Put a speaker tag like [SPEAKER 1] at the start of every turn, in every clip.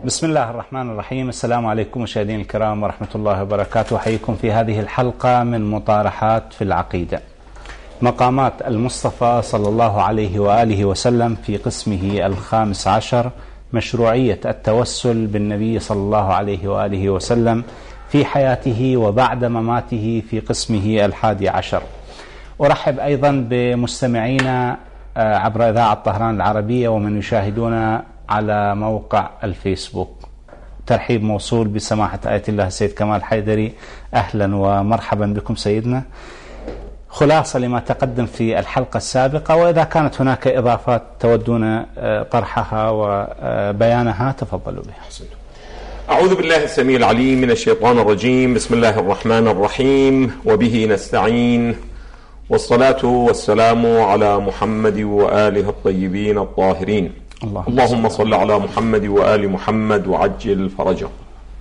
[SPEAKER 1] بسم الله الرحمن الرحيم. السلام عليكم مشاهدينا الكرام ورحمة الله وبركاته. أحييكم في هذه الحلقة من مطارحات في العقيدة. مقامات المصطفى صلى الله عليه وآله وسلم في قسمه 15، مشروعية التوسل بالنبي صلى الله عليه وآله وسلم في حياته وبعد مماته في قسمه 11. أرحب أيضا بمستمعينا عبر إذاعة طهران العربية ومن يشاهدون على موقع الفيسبوك. ترحيب موصول بسماحة آية الله السيد كمال حيدري. أهلا ومرحبا بكم سيدنا. خلاصة لما تقدم في الحلقة السابقة، وإذا كانت هناك إضافات تودون طرحها وبيانها تفضلوا بها.
[SPEAKER 2] أعوذ بالله السميع العليم من الشيطان الرجيم. بسم الله الرحمن الرحيم، وبه نستعين، والصلاة والسلام على محمد وآله الطيبين الطاهرين. اللهم صل على محمد وآل محمد وعجل فرجه.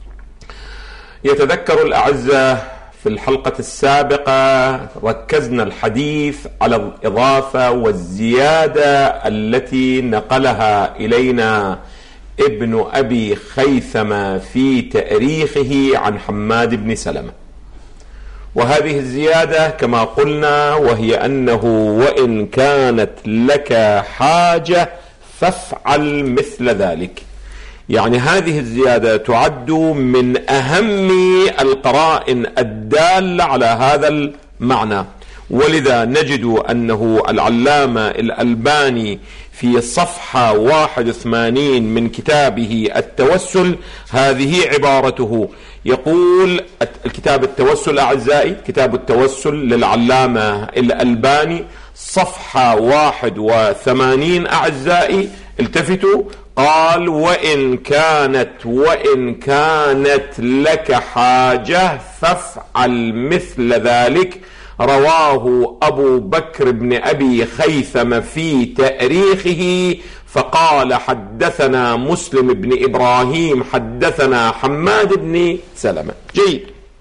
[SPEAKER 2] يتذكر الأعزاء في الحلقة السابقة ركزنا الحديث على الإضافة والزيادة التي نقلها إلينا ابن أبي خيثمة في تأريخه عن حماد بن سلمة، وهذه الزيادة كما قلنا وهي أنه وإن كانت لك حاجة فافعل مثل ذلك. يعني هذه الزيادة تعد من أهم القرائن الدالة على هذا المعنى، ولذا نجد أنه العلامة الألباني في صفحة 81 من كتابه التوسل هذه عبارته، يقول الكتاب التوسل أعزائي، كتاب التوسل للعلامة الألباني صفحة 81 أعزائي، التفتوا، قال: وإن كانت لك حاجة فافعل مثل ذلك. رواه أبو بكر بن أبي خيثمة في تأريخه فقال: حدثنا مسلم بن إبراهيم حدثنا حماد بن سلمة. جيد.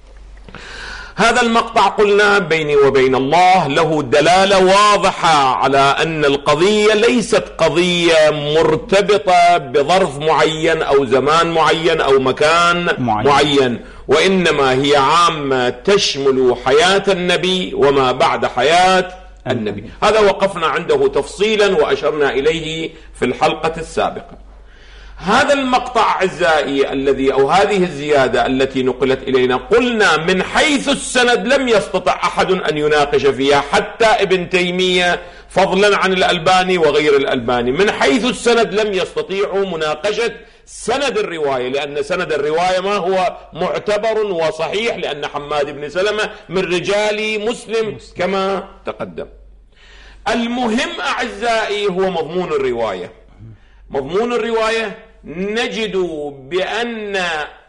[SPEAKER 2] هذا المقطع قلنا بيني وبين الله له دلالة واضحة على أن القضية ليست قضية مرتبطة بظرف معين أو زمان معين أو مكان معين، وإنما هي عامة تشمل حياة النبي وما بعد حياة النبي. هذا وقفنا عنده تفصيلا وأشرنا إليه في الحلقة السابقة. هذا المقطع أعزائي الذي أو هذه الزيادة التي نقلت إلينا، قلنا من حيث السند لم يستطع أحد أن يناقش فيها، حتى ابن تيمية فضلا عن الألباني وغير الألباني، من حيث السند لم يستطيعوا مناقشة سند الرواية، لأن سند الرواية ما هو معتبر وصحيح، لأن حماد بن سلمة من رجال مسلم كما تقدم. المهم أعزائي هو مضمون الرواية. مضمون الرواية نجد بأن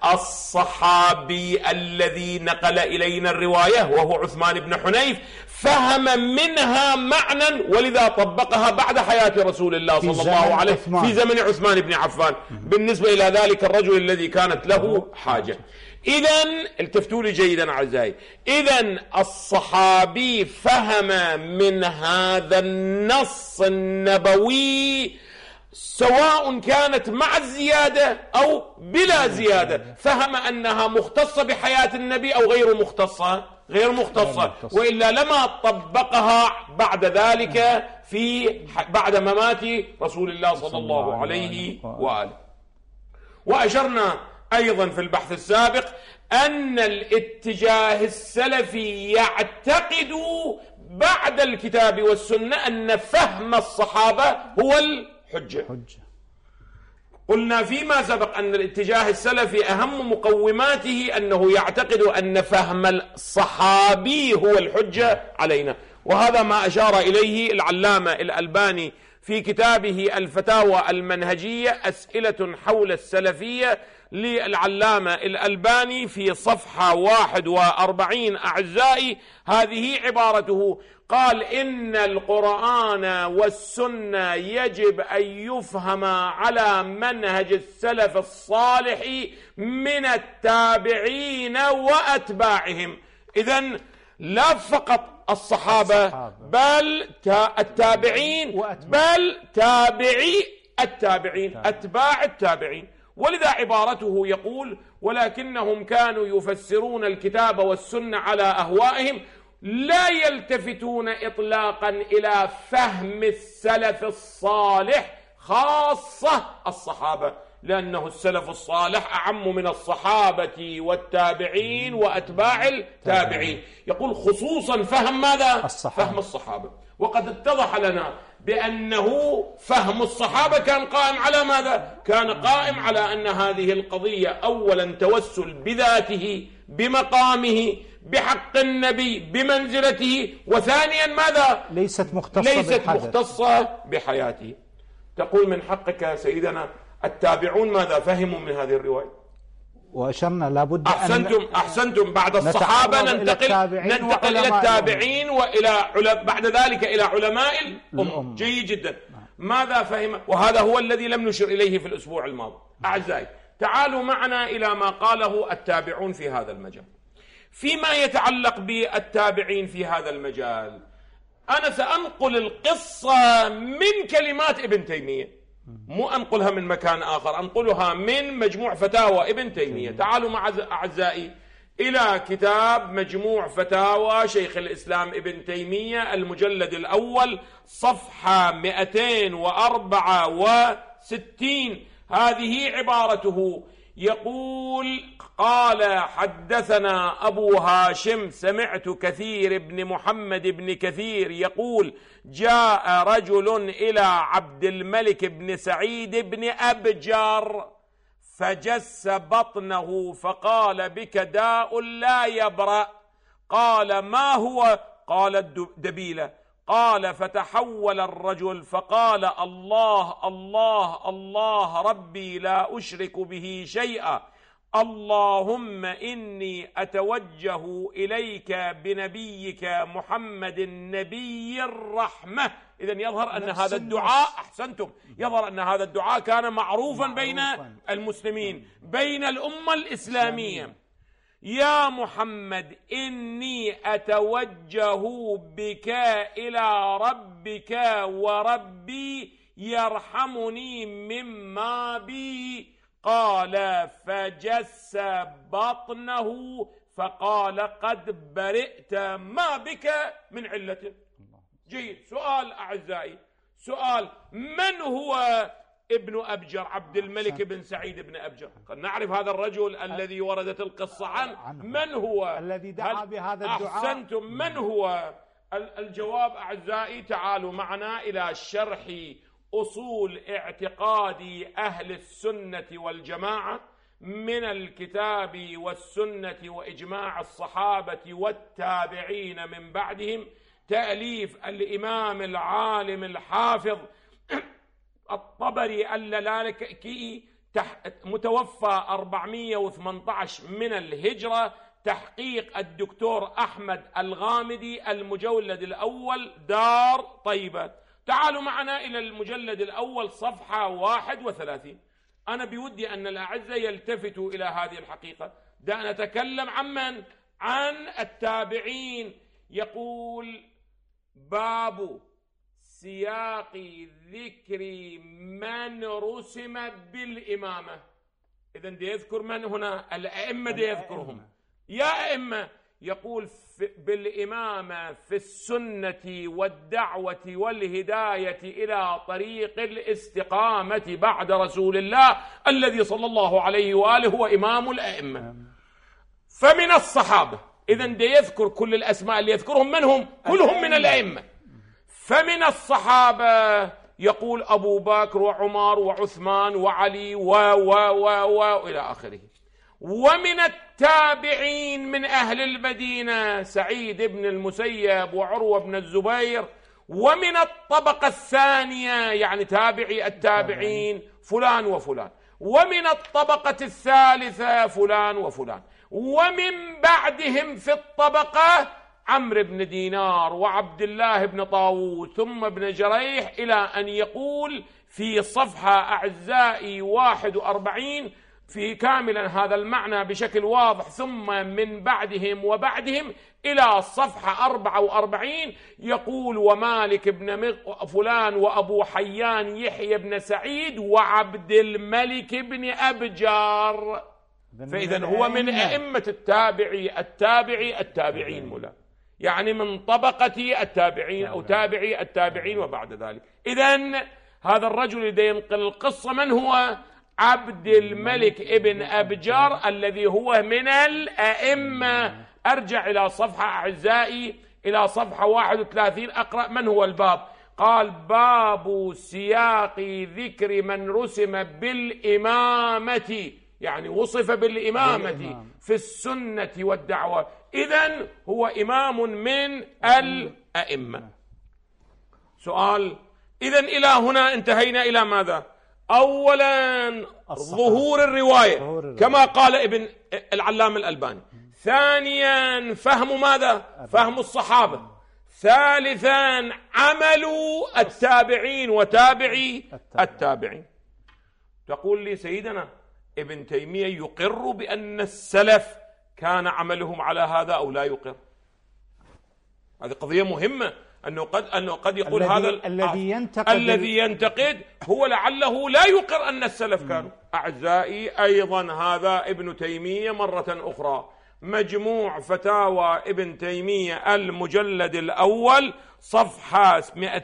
[SPEAKER 2] الصحابي الذي نقل إلينا الرواية وهو عثمان بن حنيف فهم منها معنى، ولذا طبقها بعد حياة رسول الله صلى الله عليه وسلم في زمن عثمان بن عفان بالنسبة إلى ذلك الرجل الذي كانت له حاجة. إذن التفتوا لي جيدا أعزائي، إذن الصحابي فهم من هذا النص النبوي سواء كانت مع الزيادة أو بلا زيادة، فهم أنها مختصة بحياة النبي أو غير مختصة، وإلا لما طبقها بعد ذلك بعد ممات رسول الله صلى الله عليه وآله. وأشرنا أيضا في البحث السابق أن الاتجاه السلفي يعتقد بعد الكتاب والسنة أن فهم الصحابة هو الحجة. قلنا فيما سبق أن الاتجاه السلفي أهم مقوماته أنه يعتقد أن فهم الصحابي هو الحجة علينا، وهذا ما أشار إليه العلامة الألباني في كتابه الفتاوى المنهجية، أسئلة حول السلفية للعلامة الألباني في صفحة 41 أعزائي. هذه عبارته، قال: إن القرآن والسنة يجب أن يفهم على منهج السلف الصالح من التابعين وأتباعهم. إذن لا فقط الصحابة بل التابعين، بل تابعي التابعين، أتباع التابعين. ولذا عبارته يقول: ولكنهم كانوا يفسرون الكتاب والسنة على أهوائهم، لا يلتفتون إطلاقا إلى فهم السلف الصالح، خاصة الصحابة، لأنه السلف الصالح أعم من الصحابة والتابعين وأتباع التابعين. يقول خصوصا فهم ماذا؟ فهم الصحابة. وقد اتضح لنا بأنه فهم الصحابة كان قائم على ماذا؟ كان قائم على أن هذه القضية أولا توسل بذاته، بمقامه، بحق النبي، بمنزلته، وثانيا ماذا؟
[SPEAKER 1] ليست مختصة
[SPEAKER 2] بحياته. تقول من حقك سيدنا التابعون ماذا فهموا من هذه الرواية؟
[SPEAKER 1] وأشرنا لابد
[SPEAKER 2] أحسنتم بعد الصحابة ننتقل إلى التابعين بعد ذلك إلى علماء الأمة. جيد جدا. ماذا فهم؟ وهذا هو الذي لم نشر إليه في الأسبوع الماضي. أعزائي، تعالوا معنا إلى ما قاله التابعون في هذا المجال. فيما يتعلق بالتابعين في هذا المجال، أنا سأنقل القصة من كلمات ابن تيمية، مو أنقلها من مكان آخر، أنقلها من مجموع فتاوى ابن تيمية. تعالوا مع أعزائي إلى كتاب مجموع فتاوى شيخ الإسلام ابن تيمية، المجلد الأول، صفحة 264. هذه عبارته. يقول: قال: حدثنا أبو هاشم سمعت كثير بن محمد بن كثير يقول: جاء رجل إلى عبد الملك بن سعيد بن أبجر فجس بطنه فقال: بك داء لا يبرأ. قال: ما هو؟ قال: الدبيلة. قال: فتحول الرجل فقال: الله الله الله ربي لا أشرك به شيئا، اللهم إني أتوجه إليك بنبيك محمد نبي الرحمة. إذن يظهر أن هذا الدعاء، أحسنتم، يظهر أن هذا الدعاء كان معروفا بين المسلمين، بين الأمة الإسلامية. يا محمد إني أتوجه بك إلى ربك وربي يرحمني مما بي. قال: فجس بطنه فقال: قد برئت، ما بك من علته. جيد. سؤال أعزائي، سؤال: من هو ابن أبجر؟ عبد الملك بن سعيد بن أبجر. نعرف هذا الرجل الذي وردت القصة عنه. من هو
[SPEAKER 1] الذي دعا بهذا الدعاء؟
[SPEAKER 2] أحسنتم. من هو؟ الجواب أعزائي، تعالوا معنا إلى شرح أصول اعتقاد أهل السنة والجماعة من الكتاب والسنة وإجماع الصحابة والتابعين من بعدهم، تأليف الإمام العالم الحافظ الطبري اللالكي، متوفى 418 من الهجرة، تحقيق الدكتور أحمد الغامدي، المجلد الأول، دار طيبة. تعالوا معنا إلى المجلد الأول صفحة 31. أنا بودي أن الأعزة يلتفتوا إلى هذه الحقيقة. دا نتكلم عن التابعين. يقول: باب سياق ذكر من رسم بالإمامة. إذن دي يذكر من هنا؟ الأئمة دي يذكرهم. يا أئمة، يقول بالإمامة في السنة والدعوة والهداية إلى طريق الاستقامة بعد رسول الله الذي صلى الله عليه وآله هو إمام الأئمة. فمن الصحابة، إذن دي يذكر كل الأسماء اللي يذكرهم منهم كلهم من الأئمة. فمن الصحابة يقول أبو بكر وعمر وعثمان وعلي وإلى آخره. ومن التابعين من أهل المدينة سعيد بن المسيب وعروة بن الزبير. ومن الطبقة الثانية يعني تابعي التابعين فلان وفلان. ومن الطبقة الثالثة فلان وفلان. ومن بعدهم في الطبقة عمرو بن دينار وعبد الله بن طاووس ثم ابن جريح، إلى أن يقول في صفحة أعزائي 41: في كاملا هذا المعنى بشكل واضح. ثم من بعدهم وبعدهم إلى صفحة 44 يقول: ومالك بن فلان وأبو حيان يحيى بن سعيد وعبد الملك بن أبجار. فإذا هو من أئمة التابعين ملا، يعني من طبقة التابعين أو تابعي التابعين وبعد ذلك. إذن هذا الرجل الذي ينقل القصة من هو؟ عبد الملك ابن أبجار الذي هو من الأئمة. أرجع إلى صفحة أعزائي، إلى صفحة 31، أقرأ من هو الباب. قال: باب سياق ذكر من رسم بالإمامة، يعني وصف بالإمامة في السنة والدعوة. إذن هو إمام من الأئمة. سؤال: إذن إلى هنا انتهينا إلى ماذا؟ أولا ظهور الرواية كما قال ابن العلامة الألباني. ثانيا فهم ماذا؟ فهم الصحابة. ثالثا عمل التابعين وتابعي التابعين. تقول لي سيدنا ابن تيمية يقر بأن السلف كان عملهم على هذا أو لا يقر؟ هذه قضية مهمة، أنه قد يقول هذا الذي ينتقد هو لعله لا يقر أن السلف كانوا. أعزائي، أيضا هذا ابن تيمية مرة أخرى، مجموع فتاوى ابن تيمية المجلد الأول صفحة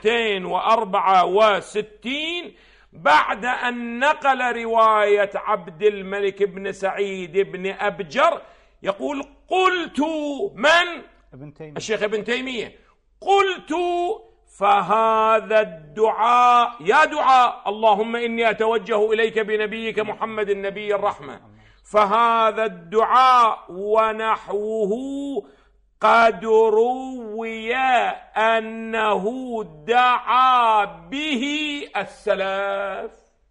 [SPEAKER 2] 264، بعد أن نقل رواية عبد الملك بن سعيد بن أبجر يقول: قلت من؟ الشيخ ابن تيمية. قلت: فهذا الدعاء، يا دعاء اللهم إني أتوجه إليك بنبيك محمد النبي الرحمة، فهذا الدعاء ونحوه قد روي أنه دعا به السلف.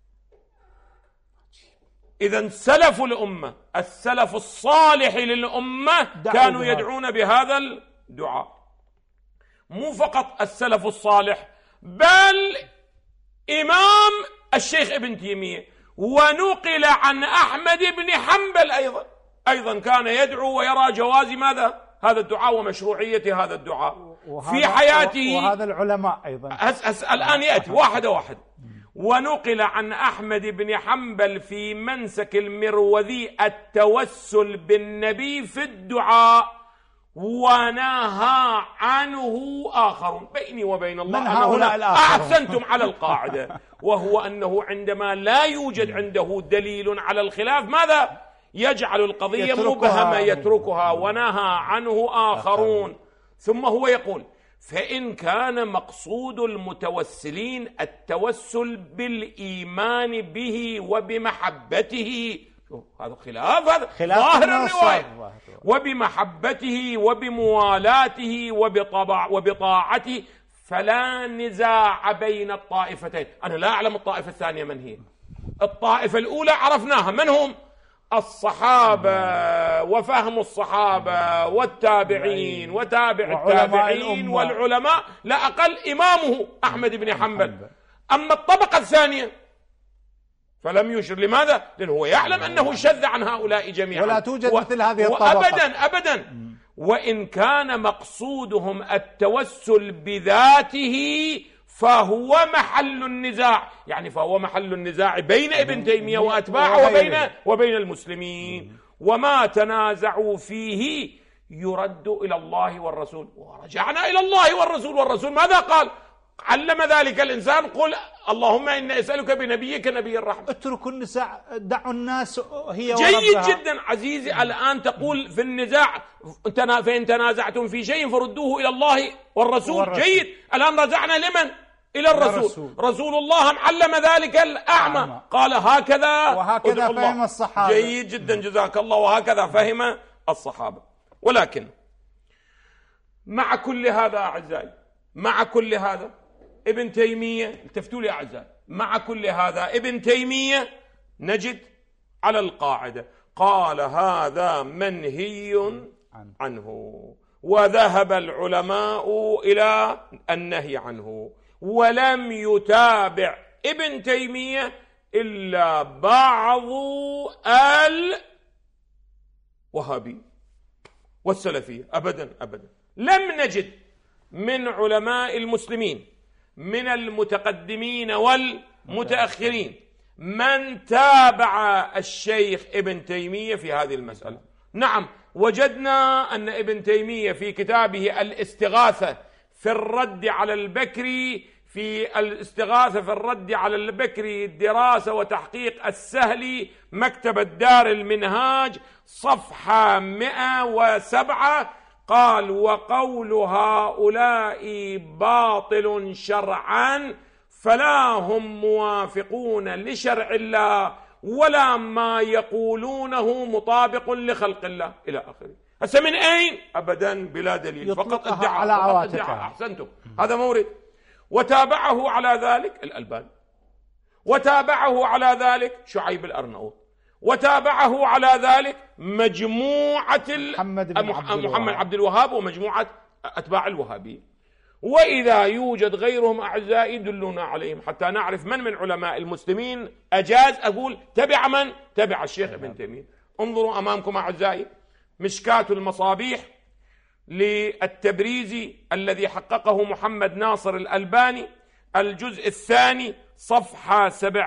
[SPEAKER 2] إذن سلف الأمة، السلف الصالح للأمة كانوا يدعون بهذا الدعاء. مو فقط السلف الصالح، بل إمام الشيخ ابن تيمية، ونقل عن أحمد بن حنبل أيضا كان يدعو ويرى جواز ماذا؟ هذا الدعاء ومشروعية هذا الدعاء في حياته.
[SPEAKER 1] وهذا العلماء أيضا
[SPEAKER 2] الآن يأتي واحدة. ونقل عن أحمد بن حنبل في منسك المروذي التوسل بالنبي في الدعاء، ونهى عنه آخرون. بيني وبين الله هنا أحسنتم على القاعدة، وهو أنه عندما لا يوجد عنده دليل على الخلاف ماذا؟ يجعل القضية مبهمة، يتركها. ونهى عنه آخرون. ثم هو يقول: فإن كان مقصود المتوسلين التوسل بالإيمان به وبمحبته، هذا خلاف ظاهر الرواية، وبمحبته وبموالاته وبطاعته، فلا نزاع بين الطائفتين. أنا لا أعلم الطائفة الثانية من هي. الطائفة الأولى عرفناها، من هم؟ الصحابة وفهم الصحابة والتابعين وتابع التابعين والعلماء، لا أقل إمامه أحمد بن حنبل. أما الطبقة الثانية فلم يشر. لماذا؟ لأنه هو يعلم أنه شذ عن هؤلاء جميعا،
[SPEAKER 1] ولا توجد مثل هذه الطبقة
[SPEAKER 2] أبدا. وإن كان مقصودهم التوسل بذاته فهو محل النزاع، يعني فهو محل النزاع بين ابن تيمية وأتباعه وبين المسلمين. وما تنازعوا فيه يرد إلى الله والرسول. ورجعنا إلى الله والرسول. والرسول ماذا قال؟ علم ذلك الإنسان: قل اللهم إني أسألك بنبيك نبي الرحمة.
[SPEAKER 1] اتركوا النزاع، دعوا الناس هي
[SPEAKER 2] جيد جدا عزيزي. الآن تقول في النزاع: فإن تنازعتم في شيء فردوه إلى الله والرسول. جيد. الآن رجعنا لمن؟ إلى الرسول. رسول الله علم ذلك الأعمى، قال هكذا
[SPEAKER 1] وهكذا فهم الصحابة.
[SPEAKER 2] جيد جدا، جزاك الله. وهكذا فهم الصحابة. ولكن مع كل هذا أعزائي، مع كل هذا ابن تيمية، التفتوا لي أعزائي، مع كل هذا ابن تيمية نجد على القاعدة قال: هذا منهي عنه، وذهب العلماء إلى النهي عنه، ولم يتابع ابن تيمية إلا بعض الوهابي والسلفية. أبدا أبدا لم نجد من علماء المسلمين من المتقدمين والمتأخرين من تابع الشيخ ابن تيمية في هذه المسألة. نعم، وجدنا أن ابن تيمية في كتابه الاستغاثة في الرد على البكري، في الاستغاثة في الرد على البكري دراسة وتحقيق السهلي، مكتبة دار المنهاج، صفحة 107، قال: وقول هؤلاء باطل شرعا فلا هم موافقون لشرع الله ولا ما يقولونه مطابق لخلق الله، إلى آخره. هسه من أين؟ أبدا بلا دليل، فقط ادعاء على عواتقها. أحسنتم، هذا مورد. وتابعه على ذلك الألباني، وتابعه على ذلك شعيب الأرناؤوط، وتابعه على ذلك مجموعة محمد عبد الوهاب ومجموعة أتباع الوهابية. وإذا يوجد غيرهم أعزائي دلونا عليهم حتى نعرف من علماء المسلمين أجاز أقول تبع من؟ تبع الشيخ ابن تيمية. انظروا أمامكم أعزائي مشكاة المصابيح للتبريزي الذي حققه محمد ناصر الألباني، الجزء الثاني صفحة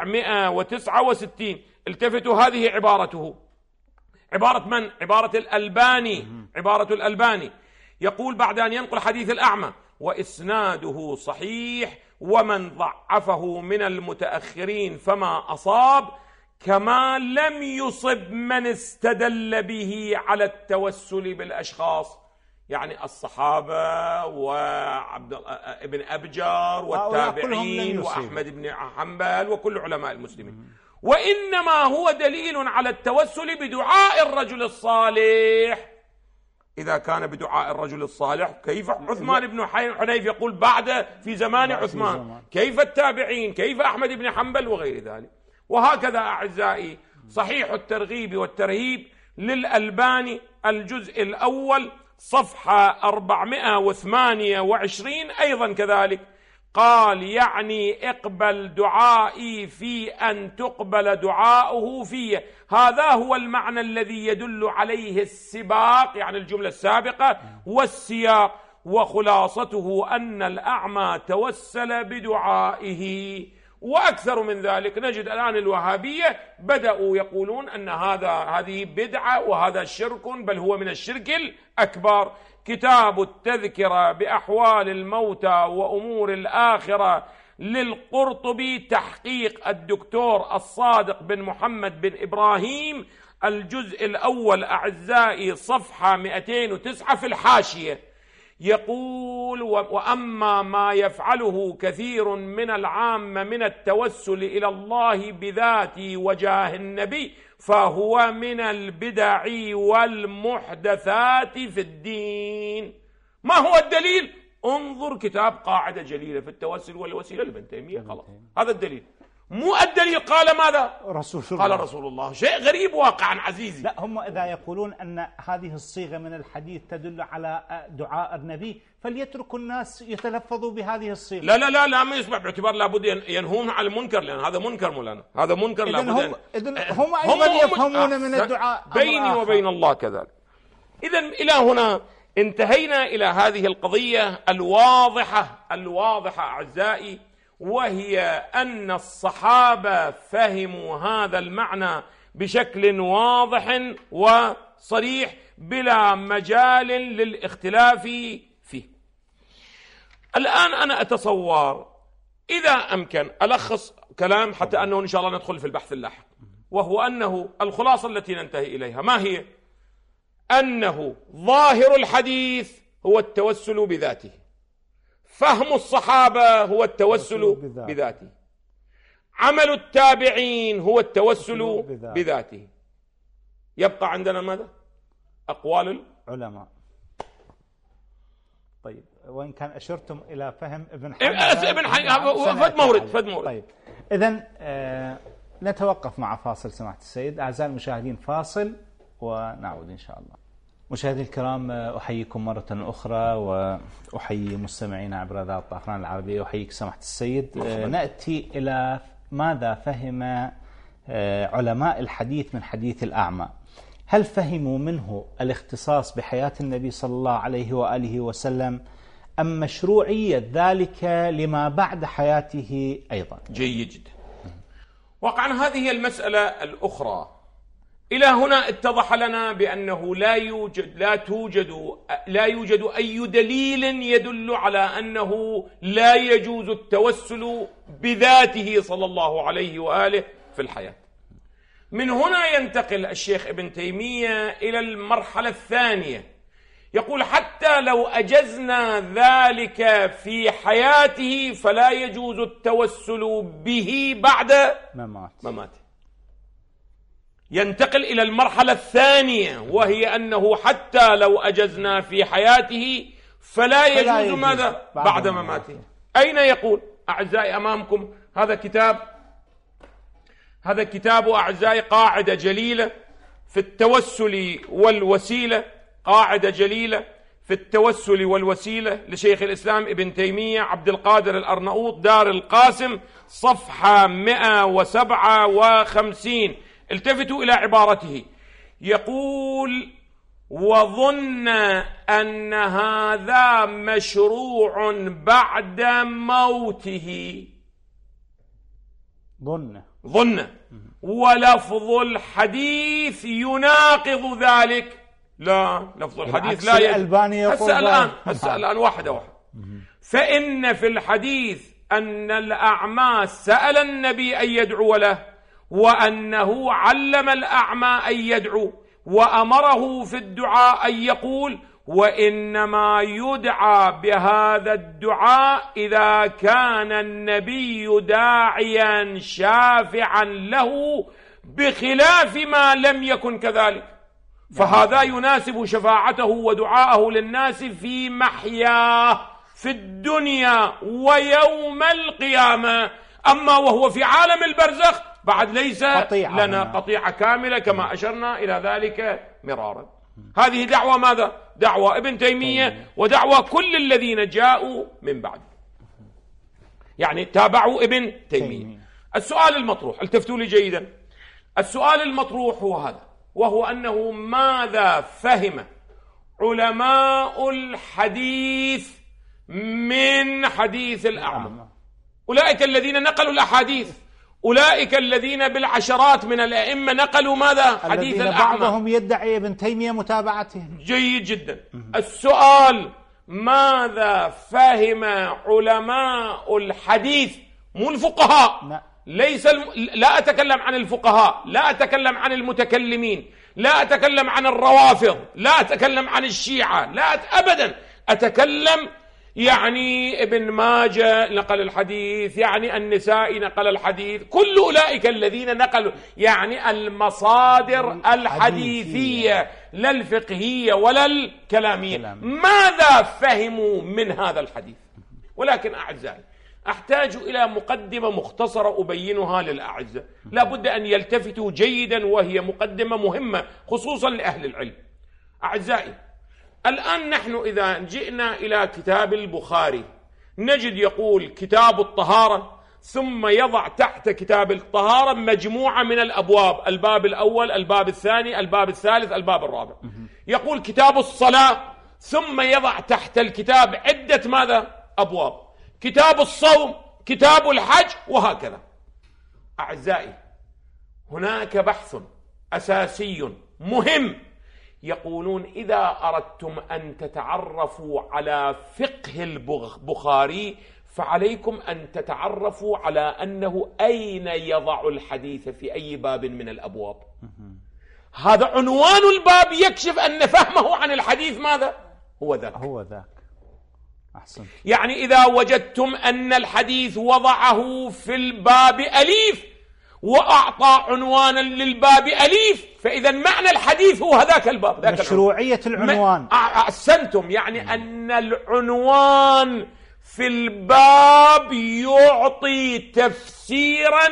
[SPEAKER 2] 769. التفتوا، هذه عبارته، عبارة من؟ عبارة الألباني، عبارة الألباني. يقول بعد أن ينقل حديث الأعمى: وإسناده صحيح، ومن ضعفه من المتأخرين فما أصاب، كما لم يصب من استدل به على التوسل بالأشخاص، يعني الصحابة وعبد ابن أبجر والتابعين وأحمد بن حنبل وكل علماء المسلمين. وإنما هو دليل على التوسل بدعاء الرجل الصالح. إذا كان بدعاء الرجل الصالح، كيف عثمان بن حنيف يقول بعد في زمان عثمان؟ كيف التابعين؟ كيف أحمد بن حنبل وغير ذلك؟ وهكذا أعزائي صحيح الترغيب والترهيب للألباني الجزء الأول صفحة 428 أيضا كذلك، قال: يعني اقبل دعائي في أن تقبل دعاؤه في. هذا هو المعنى الذي يدل عليه السباق، يعني الجملة السابقة، والسياق. وخلاصته أن الأعمى توسل بدعائه. وأكثر من ذلك نجد الآن الوهابية بدأوا يقولون أن هذه بدعة وهذا شرك، بل هو من الشرك الأكبر. كتاب التذكرة بأحوال الموتى وأمور الآخرة للقرطبي، تحقيق الدكتور الصادق بن محمد بن إبراهيم، الجزء الأول أعزائي صفحة 209 في الحاشية، يقول: وأما ما يفعله كثير من العامة من التوسل إلى الله بذات وجاه النبي فهو من البدع والمحدثات في الدين. ما هو الدليل؟ انظر كتاب قاعدة جليلة في التوسل والوسيلة لابن تيمية، خلاص هذا الدليل. مو الدليل قال ماذا؟ قال رسول الله. شيء غريب واقعا عزيزي.
[SPEAKER 1] لا، هم إذا يقولون أن هذه الصيغة من الحديث تدل على دعاء النبي فليتركوا الناس يتلفظوا بهذه الصيغة.
[SPEAKER 2] لا لا لا لا، ما يسمع، باعتبار لابد ينهون على المنكر، لأن هذا منكر مولانا، هذا منكر.
[SPEAKER 1] إذن هم أيضا يفهمون من الدعاء
[SPEAKER 2] بيني وبين الله كذلك. إذن إلى هنا انتهينا إلى هذه القضية الواضحة أعزائي، وهي أن الصحابة فهموا هذا المعنى بشكل واضح وصريح بلا مجال للاختلاف فيه. الآن أنا أتصور إذا أمكن ألخص كلام حتى أنه إن شاء الله ندخل في البحث اللاحق، وهو أنه الخلاصة التي ننتهي إليها ما هي؟ أنه ظاهر الحديث هو التوسل بذاته، فهم الصحابة هو التوسل بذاته، عمل التابعين هو التوسل بذاته. يبقى عندنا ماذا؟ أقوال
[SPEAKER 1] العلماء. طيب، وإن كان أشرتم إلى فهم ابن
[SPEAKER 2] حنبل فد مورد.
[SPEAKER 1] طيب، إذن نتوقف مع فاصل سماحة السيد. أعزائي المشاهدين، فاصل ونعود إن شاء الله. مشاهدي الكرام، أحييكم مرة أخرى وأحيي مستمعينا عبر إذاعة طهران العربية. أحييك سماحة السيد. نأتي إلى ماذا فهم علماء الحديث من حديث الأعمى؟ هل فهموا منه الاختصاص بحياة النبي صلى الله عليه وآله وسلم أم مشروعية ذلك لما بعد حياته أيضا؟
[SPEAKER 2] جيد جدا. واقعا هذه هي المسألة الأخرى. إلى هنا اتضح لنا بأنه لا يوجد أي دليل يدل على أنه لا يجوز التوسل بذاته صلى الله عليه وآله في الحياة. من هنا ينتقل الشيخ ابن تيمية إلى المرحلة الثانية، يقول حتى لو أجزنا ذلك في حياته فلا يجوز التوسل به بعد مماته. ينتقل إلى المرحلة الثانية، وهي أنه حتى لو أجزنا في حياته فلا يجوز ماذا؟ بعد مماته. أين يقول؟ أعزائي أمامكم هذا كتاب أعزائي قاعدة جليلة في التوسل والوسيلة، قاعدة جليلة في التوسل والوسيلة لشيخ الإسلام ابن تيمية عبد القادر الأرناؤوط، دار القاسم، صفحة 157. التفتوا إلى عبارته، يقول: وظن أن هذا مشروع بعد موته. ظن ولفظ الحديث يناقض ذلك. لا، لفظ الحديث لا هسه الآن واحدة. فإن في الحديث أن الأعمى سأل النبي أن يدعو له، وأنه علم الأعمى أن يدعو، وأمره في الدعاء أن يقول: وإنما يدعى بهذا الدعاء إذا كان النبي داعيا شافعا له، بخلاف ما لم يكن كذلك، فهذا يناسب شفاعته ودعاءه للناس في محياه في الدنيا ويوم القيامة. أما وهو في عالم البرزخ بعد ليس لنا قطيعة كاملة كما أشرنا إلى ذلك مرارا. هذه دعوة ماذا؟ دعوة ابن تيمية ودعوة كل الذين جاءوا من بعد، يعني تابعوا ابن تيمية. السؤال المطروح، التفتوا لي جيدا، السؤال المطروح هو هذا، وهو أنه ماذا فهم علماء الحديث من حديث الأعمى؟ أولئك الذين نقلوا الأحاديث، أولئك الذين بالعشرات من الأئمة نقلوا ماذا؟ حديث الأعمى.
[SPEAKER 1] بعضهم يدعي ابن تيمية متابعتهم.
[SPEAKER 2] جيد جدا. السؤال: ماذا فهم علماء الحديث؟ مو الفقهاء، لا أتكلم عن الفقهاء، لا أتكلم عن المتكلمين، لا أتكلم عن الروافض، لا أتكلم عن الشيعة، لا أبدا. أتكلم يعني ابن ماجه نقل الحديث، يعني النسائي نقل الحديث، كل أولئك الذين نقلوا، يعني المصادر الحديثية لا الفقهية ولا الكلامية. ماذا فهموا من هذا الحديث؟ ولكن أعزائي، أحتاج إلى مقدمة مختصرة أبينها للأعزاء، لا بد أن يلتفتوا جيدا، وهي مقدمة مهمة خصوصا لأهل العلم. أعزائي، الآن نحن إذا جئنا إلى كتاب البخاري نجد يقول كتاب الطهارة، ثم يضع تحت كتاب الطهارة مجموعة من الأبواب، الباب الأول، الباب الثاني، الباب الثالث، الباب الرابع. يقول كتاب الصلاة، ثم يضع تحت الكتاب عدة ماذا؟ أبواب، كتاب الصوم، كتاب الحج، وهكذا. أعزائي، هناك بحث أساسي مهم، يقولون إذا أردتم أن تتعرفوا على فقه البخاري فعليكم أن تتعرفوا على أنه أين يضع الحديث في أي باب من الأبواب. هذا عنوان الباب يكشف أن فهمه عن الحديث ماذا؟ هو ذاك.
[SPEAKER 1] أحسن.
[SPEAKER 2] يعني إذا وجدتم أن الحديث وضعه في الباب أليف وأعطى عنوانا للباب أليف، فإذا معنى الحديث هو هذاك الباب،
[SPEAKER 1] مشروعية العنوان.
[SPEAKER 2] أحسنتم، يعني أن العنوان في الباب يعطي تفسيرا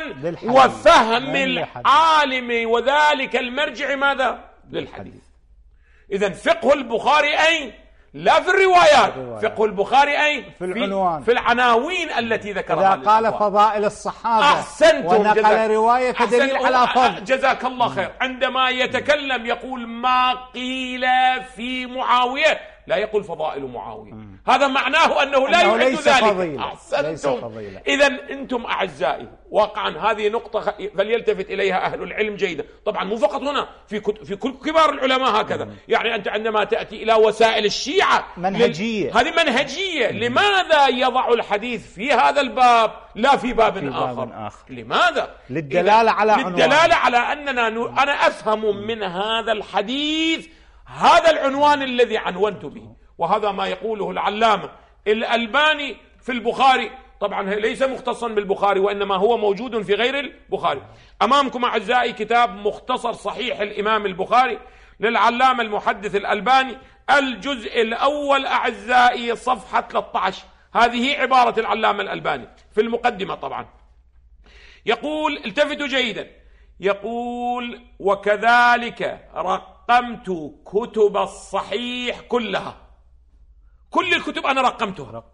[SPEAKER 2] وفهم العالم وذلك المرجع ماذا؟ للحديث. إذن فقه البخاري أين؟ لا في الروايات. فقه البخاري أين؟
[SPEAKER 1] في العنوان،
[SPEAKER 2] في العناوين التي ذكرها.
[SPEAKER 1] إذا قال فضائل الصحابة
[SPEAKER 2] أحسنتم،
[SPEAKER 1] ونقل رواية فدليل على فضل.
[SPEAKER 2] جزاك الله خير. عندما يتكلم يقول ما قيل في معاوية، لا يقول فضائل معاوية. هذا معناه أنه لا يعد ذلك. أحسنتم. إذن أنتم أعزائي، واقعا هذه نقطة فليلتفت إليها أهل العلم جيدا. طبعا مو فقط هنا، في كل كبار العلماء هكذا. يعني أنت عندما تأتي إلى وسائل الشيعة
[SPEAKER 1] منهجية،
[SPEAKER 2] هذه منهجية. لماذا يضع الحديث في هذا الباب لا في باب آخر؟ لماذا؟
[SPEAKER 1] للدلالة
[SPEAKER 2] على أننا أنا أفهم من هذا الحديث هذا العنوان الذي عنونت به. وهذا ما يقوله العلامة الألباني في البخاري. طبعا ليس مختصا بالبخاري، وإنما هو موجود في غير البخاري. أمامكم أعزائي كتاب مختصر صحيح الإمام البخاري للعلامة المحدث الألباني، الجزء الأول أعزائي صفحة 13. هذه عبارة العلامة الألباني في المقدمة. طبعا يقول، التفتوا جيدا، يقول: وكذلك رقمت كتب الصحيح كلها. كل الكتب أنا رقمتها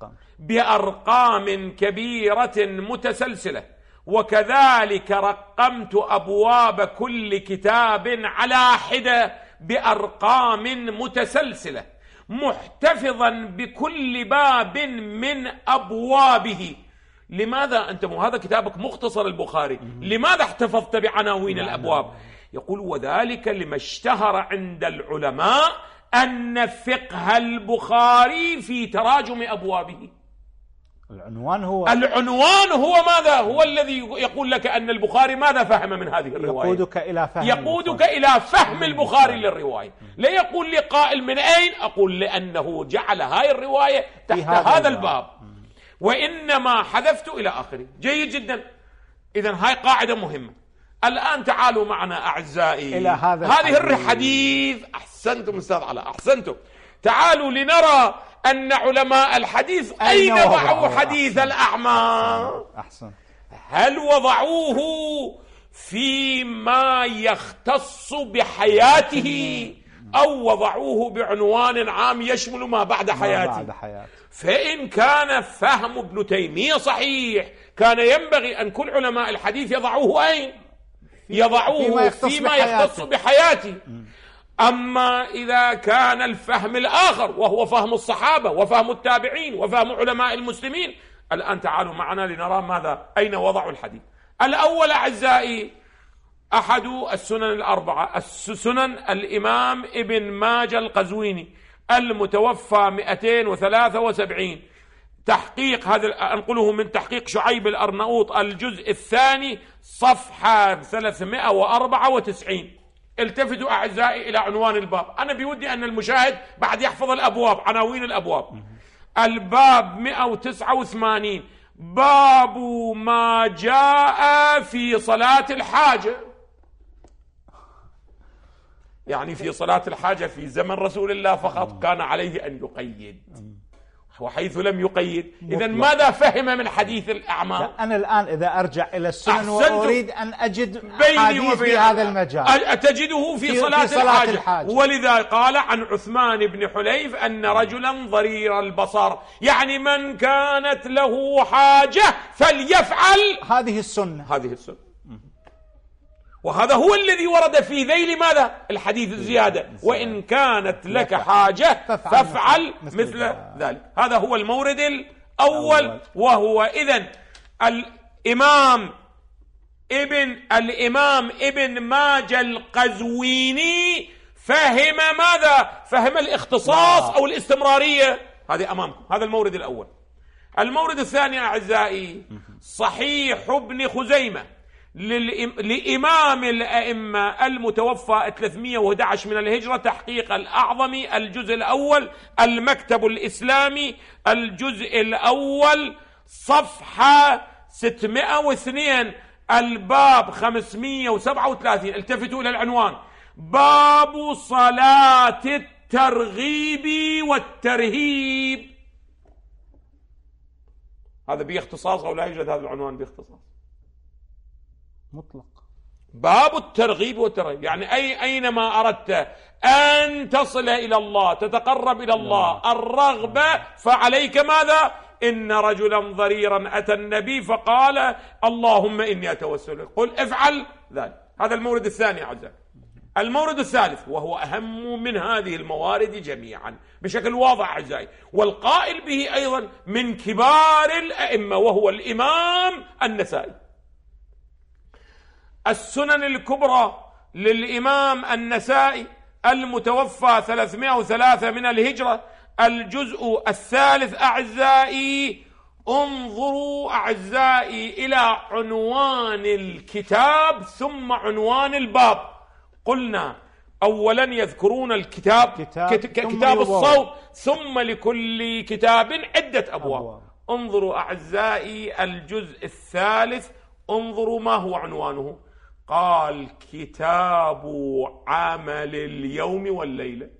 [SPEAKER 2] بأرقام كبيرة متسلسلة، وكذلك رقمت أبواب كل كتاب على حدة بأرقام متسلسلة، محتفظا بكل باب من أبوابه. لماذا أنت هذا كتابك مختصر البخاري، لماذا احتفظت بعناوين الأبواب؟ يقول: وذلك لما اشتهر عند العلماء أن فقه البخاري في تراجم أبوابه. العنوان هو ماذا؟ هو الذي يقول لك أن البخاري ماذا فهم من هذه الرواية. يقودك إلى فهم البخاري للرواية. لا يقول لي قائل من أين، أقول لأنه جعل هاي الرواية تحت هذا الباب، وإنما حذفت إلى آخره. جيد جدا. إذن هاي قاعدة مهمة. الآن تعالوا معنا أعزائي
[SPEAKER 1] إلى
[SPEAKER 2] هذه الحديث. أحسنتم أستاذ علاء، أحسنتم. تعالوا لنرى أن علماء الحديث أين وضعوا حديث الأعمى. هل وضعوه فيما يختص بحياته، أو وضعوه بعنوان عام يشمل ما بعد حياته؟ فإن كان فهم ابن تيمية صحيح، كان ينبغي أن كل علماء الحديث يضعوه أين؟ يضعوه فيما يختص بحياته. أما إذا كان الفهم الآخر، وهو فهم الصحابة وفهم التابعين وفهم علماء المسلمين، الآن تعالوا معنا لنرى ماذا أين وضعوا الحديث. الأول أعزائي أحد السنن الأربعة، السنن الإمام ابن ماجه القزويني المتوفى 273. تحقيق هذا أنقله من تحقيق شعيب الأرناؤوط، الجزء الثاني صفحة 394. التفتوا أعزائي إلى عنوان الباب. أنا بودي أن المشاهد بعد يحفظ الأبواب، عناوين الأبواب. الباب 189، باب ما جاء في صلاة الحاجة. يعني في صلاة الحاجة في زمن رسول الله فقط كان عليه أن يقيد، وحيث لم يقيد إذن ماذا فهم من حديث الأعمى؟
[SPEAKER 1] أنا الآن إذا أرجع إلى السنن وأريد أن أجد حديث في هذا المجال،
[SPEAKER 2] أتجده في صلاة الحاجة. ولذا قال عن عثمان بن حنيف أن رجلا ضرير البصر، يعني من كانت له حاجة فليفعل هذه السنة. وهذا هو الذي ورد في ذيل ماذا؟ الحديث الزيادة: وإن كانت لك حاجة فافعل مثل ذلك. هذا هو المورد الأول. وهو إذن الإمام ابن ماجه القزويني فهم ماذا؟ فهم الاختصاص أو الاستمرارية. هذه أمامكم، هذا المورد الأول. المورد الثاني أعزائي صحيح ابن خزيمة لإمام الأئمة المتوفى 311 من الهجرة، تحقيق الأعظمي، الجزء الأول، المكتب الإسلامي، الجزء الأول، صفحة 602، الباب 537. التفتوا إلى العنوان: باب صلاة الترغيب والترهيب. هذا باختصاص أو لا يوجد هذا العنوان باختصاص؟ باب الترغيب والترهيب، يعني أينما أردت أن تصل إلى الله، تتقرب إلى الله، الرغبة، فعليك ماذا؟ إن رجلا ضريرا أتى النبي فقال اللهم إني أتوسل، قل افعل ذلك. هذا المورد الثاني أعزائي. المورد الثالث وهو أهم من هذه الموارد جميعا بشكل واضح أعزائي، والقائل به أيضا من كبار الأئمة، وهو الإمام النسائي. السنن الكبرى للإمام النسائي المتوفى 303 من الهجرة، الجزء الثالث أعزائي. انظروا أعزائي إلى عنوان الكتاب ثم عنوان الباب. قلنا أولا يذكرون الكتاب كتاب الصوم، ثم لكل كتاب عدة أبواب. انظروا أعزائي الجزء الثالث، انظروا ما هو عنوانه. قال كتاب عمل اليوم والليلة.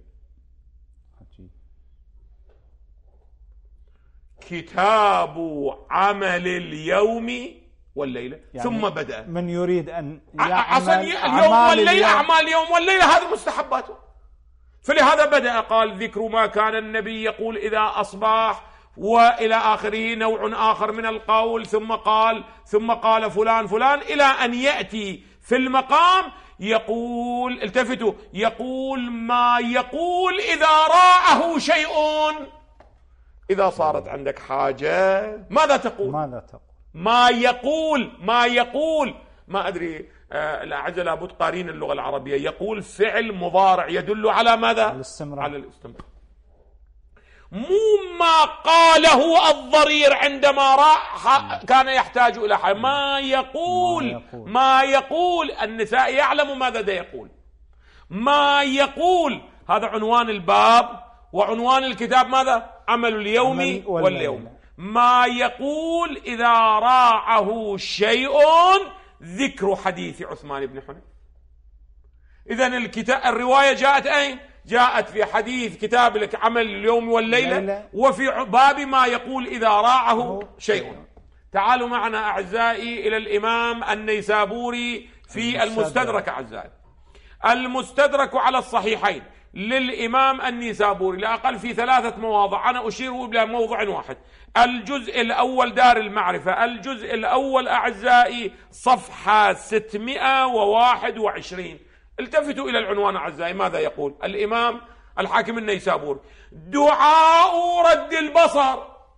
[SPEAKER 2] كتاب عمل اليوم والليلة، يعني ثم بدأ من
[SPEAKER 1] يريد أن
[SPEAKER 2] يعمل اليوم والليلة، أعمال اليوم والليلة هذه مستحباته، فلهذا بدأ قال ذكر ما كان النبي يقول إذا أصبح، وإلى آخره نوع آخر من القول، ثم قال فلان فلان، إلى أن يأتي في المقام يقول، التفتوا، يقول ما يقول إذا راعه شيء. إذا صارت عندك حاجة ماذا تقول؟ ما يقول ما أدري. الأعزة لابد قارين اللغة العربية، يقول فعل مضارع يدل على ماذا؟ على الاستمرار. مو ما قاله الضرير عندما راح كان يحتاج إلى حاجة، ما يقول. النساء يعلم ماذا ده يقول، ما يقول. هذا عنوان الباب، وعنوان الكتاب ماذا؟ عمل اليوم واليوم. ما يقول إذا راعه شيء، ذكر حديث عثمان بن حنيف. إذن الرواية جاءت أين؟ جاءت في حديث كتاب لك عمل اليوم والليلة، وفي باب ما يقول إذا راعه شيء. تعالوا معنا أعزائي إلى الإمام النيسابوري في المستدرك. أعزائي المستدرك على الصحيحين للإمام النيسابوري لأقل في 3 مواضع، أنا أشير إلى موضع واحد. الجزء الأول دار المعرفة، الجزء الأول أعزائي صفحة 621. التفتوا إلى العنوان أعزائي، ماذا يقول الإمام الحاكم النيسابوري؟ دعاء رد البصر،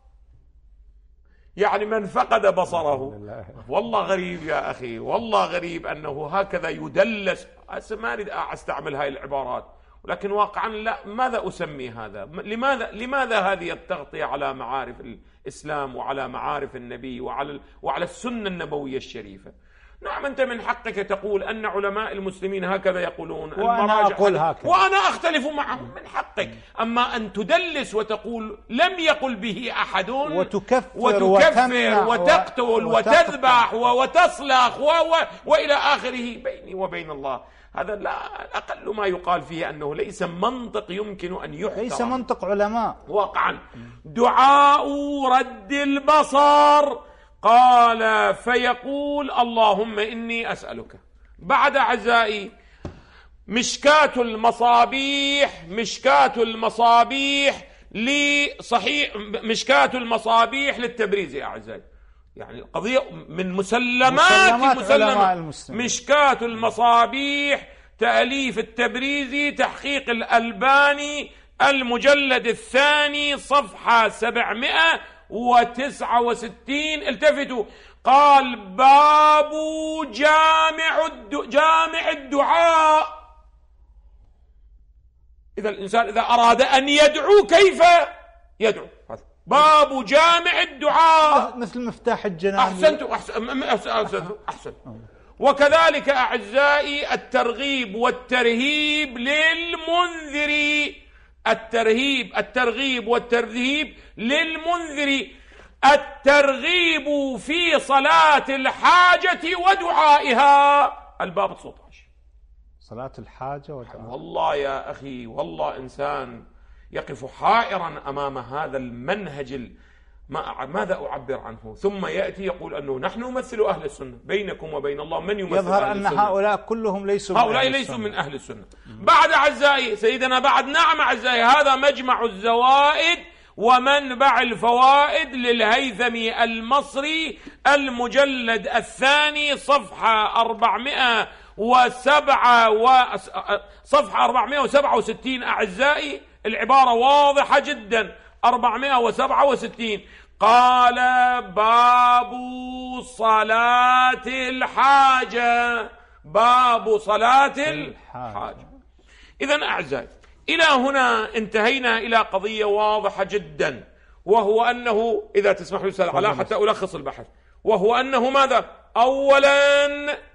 [SPEAKER 2] يعني من فقد بصره. والله غريب يا أخي، والله غريب أنه هكذا يدلس. ما أريد أستعمل هاي العبارات، ولكن واقعا لا، ماذا أسمي هذا؟ لماذا هذه التغطية على معارف الإسلام وعلى معارف النبي وعلى السنة النبوية الشريفة؟ نعم، أنت من حقك تقول أن علماء المسلمين هكذا يقولون،
[SPEAKER 1] وأنا أقول هكذا،
[SPEAKER 2] وأنا أختلف معهم، من حقك. أما أن تدلس وتقول لم يقل به أحد، وتكفر وتقتل وتذبح وتصلخ وإلى آخره، بيني وبين الله هذا لا أقل ما يقال فيه أنه ليس منطق يمكن أن يحترم،
[SPEAKER 1] ليس منطق علماء
[SPEAKER 2] واقعا. دعاء رد البصر، قال فيقول اللهم إني أسألك. بعد أعزائي مشكاة المصابيح مشكاة المصابيح للتبريزي أعزائي، يعني قضية من مسلمات مشكاة المصابيح، تأليف التبريزي، تحقيق الألباني، المجلد الثاني صفحة 769. التفتوا، قال باب جامع الدعاء. إذا الإنسان إذا أراد أن يدعو كيف يدعو؟ باب جامع الدعاء،
[SPEAKER 1] مثل مفتاح الجنان.
[SPEAKER 2] أحسنت. وكذلك أعزائي الترغيب والترهيب للمنذري، الترغيب والترهيب للمنذري، الترغيب في صلاة الحاجة ودعائها، الباب 19.
[SPEAKER 1] صلاة الحاجة ودعائها.
[SPEAKER 2] والله يا أخي، والله إنسان يقف حائرا أمام هذا المنهج ماذا أعبر عنه؟ ثم يأتي يقول أنه نحن نمثل أهل السنة بينكم وبين الله. من يمثل
[SPEAKER 1] يظهر
[SPEAKER 2] أهل
[SPEAKER 1] أن
[SPEAKER 2] السنة؟
[SPEAKER 1] هؤلاء كلهم ليسوا
[SPEAKER 2] من أهل السنة. بعد أعزائي سيدنا بعد، نعم أعزائي، هذا مجمع الزوائد ومنبع الفوائد للهيثمي المصري، المجلد الثاني، صفحة 467 أعزائي. العبارة واضحة جدا، 467. قال: باب صلاة الحاجة، باب صلاة الحاجة. إذن أعزائي، إلى هنا انتهينا إلى قضية واضحة جدا، وهو أنه، إذا تسمح لي على حتى ألخص البحث، وهو أنه ماذا؟ أولا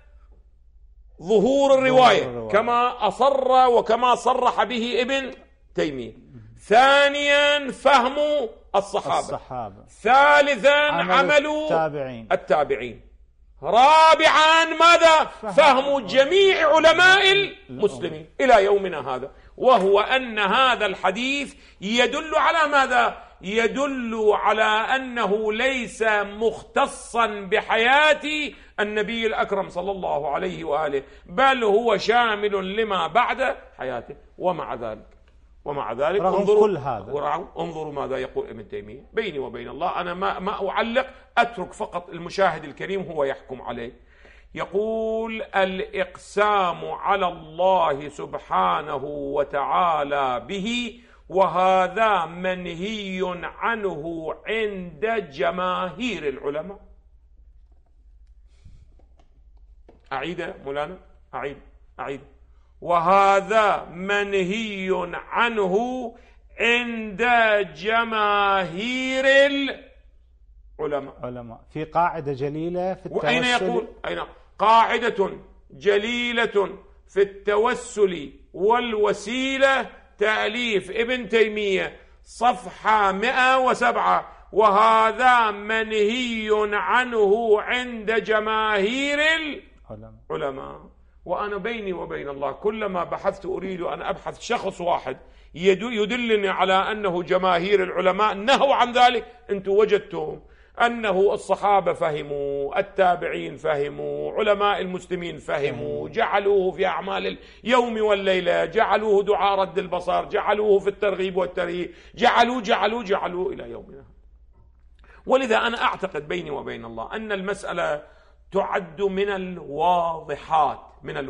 [SPEAKER 2] ظهور الرواية كما أصر وكما صرح به ابن تيمية. ثانيا فهم الصحابة. ثالثا عمل التابعين. رابعا ماذا؟ فهم جميع علماء المسلمين إلى يومنا هذا. وهو أن هذا الحديث يدل على ماذا؟ يدل على أنه ليس مختصا بحياة النبي الأكرم صلى الله عليه وآله، بل هو شامل لما بعد حياته. ومع ذلك انظروا ماذا يقول ابن تيمية. بيني وبين الله أنا ما أعلق، أترك فقط المشاهد الكريم هو يحكم عليه. يقول: الإقسام على الله سبحانه وتعالى به، وهذا منهي عنه عند جماهير العلماء. أعيد مولانا، أعيد. وهذا منهي عنه عند جماهير العلماء.
[SPEAKER 1] في قاعدة جليلة في التوسل.
[SPEAKER 2] وأين يقول؟ أين؟ قاعدة جليلة في التوسل والوسيلة، تأليف ابن تيمية، صفحة 107. وهذا منهي عنه عند جماهير العلماء. وأنا بيني وبين الله كلما بحثت أريد أن أبحث شخص واحد يدلني على أنه جماهير العلماء نهوا عن ذلك. أنتم وجدتم أنه الصحابة فهموا، التابعين فهموا، علماء المسلمين فهموا، جعلوه في أعمال اليوم والليلة، جعلوه دعاء رد البصر، جعلوه في الترغيب والترهيب، جعلوه إلى يومنا. ولذا أنا أعتقد بيني وبين الله أن المسألة تعد من الواضحات.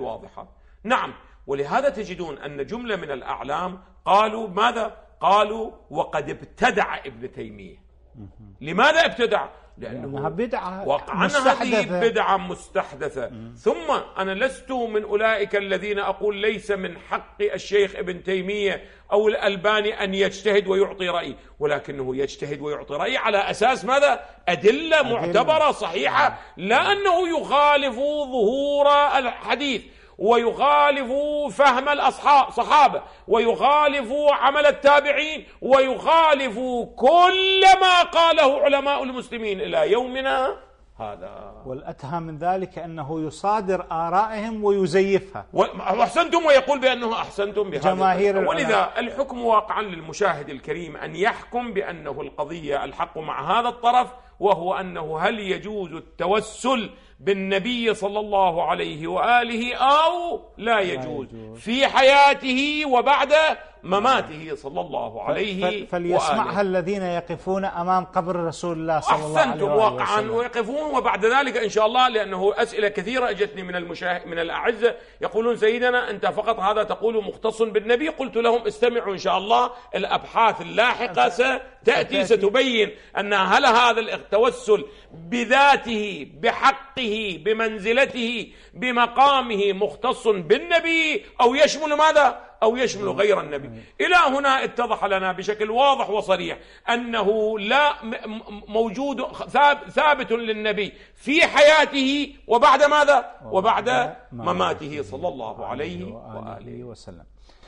[SPEAKER 2] نعم. ولهذا تجدون أن جملة من الأعلام قالوا ماذا؟ قالوا: وقد ابتدع ابن تيمية. لماذا ابتدع؟ لأنه وقعا هذه بدعة مستحدثة. ثم أنا لست من أولئك الذين أقول ليس من حق الشيخ ابن تيمية أو الألباني أن يجتهد ويعطي رأي، ولكنه يجتهد ويعطي رأي على أساس ماذا؟ أدلة معتبرة صحيحة، لا أنه يخالف ظهور الحديث، ويخالف فهم الصحابة، ويخالف عمل التابعين، ويخالف كل ما قاله علماء المسلمين إلى يومنا هذا.
[SPEAKER 1] والأتهم من ذلك أنه يصادر آرائهم ويزيفها.
[SPEAKER 2] وأحسنتم، ويقول بأنه أحسنتم
[SPEAKER 1] جماهير.
[SPEAKER 2] ولذا الحكم واقعا للمشاهد الكريم أن يحكم بأنه القضية الحق مع هذا الطرف، وهو أنه هل يجوز التوسل بالنبي صلى الله عليه وآله أو لا يجوز في حياته وبعد مماته صلى الله عليه
[SPEAKER 1] فليسمعها الذين يقفون أمام قبر رسول الله صلى الله عليه وسلم.
[SPEAKER 2] واقعا ويقفون. وبعد ذلك إن شاء الله، لأنه أسئلة كثيرة أجتني من الأعزة يقولون: سيدنا أنت فقط هذا تقول مختص بالنبي. قلت لهم: استمعوا إن شاء الله، الأبحاث اللاحقة ستأتي ستبين أن هل هذا التوسل بذاته بحقه بمنزلته بمقامه مختص بالنبي أو يشمل ماذا؟ أو يشمل غير النبي. إلى هنا اتضح لنا بشكل واضح وصريح أنه لا موجود ثابت للنبي في حياته وبعد ماذا؟ وبعد مماته صلى الله عليه وآله وسلم.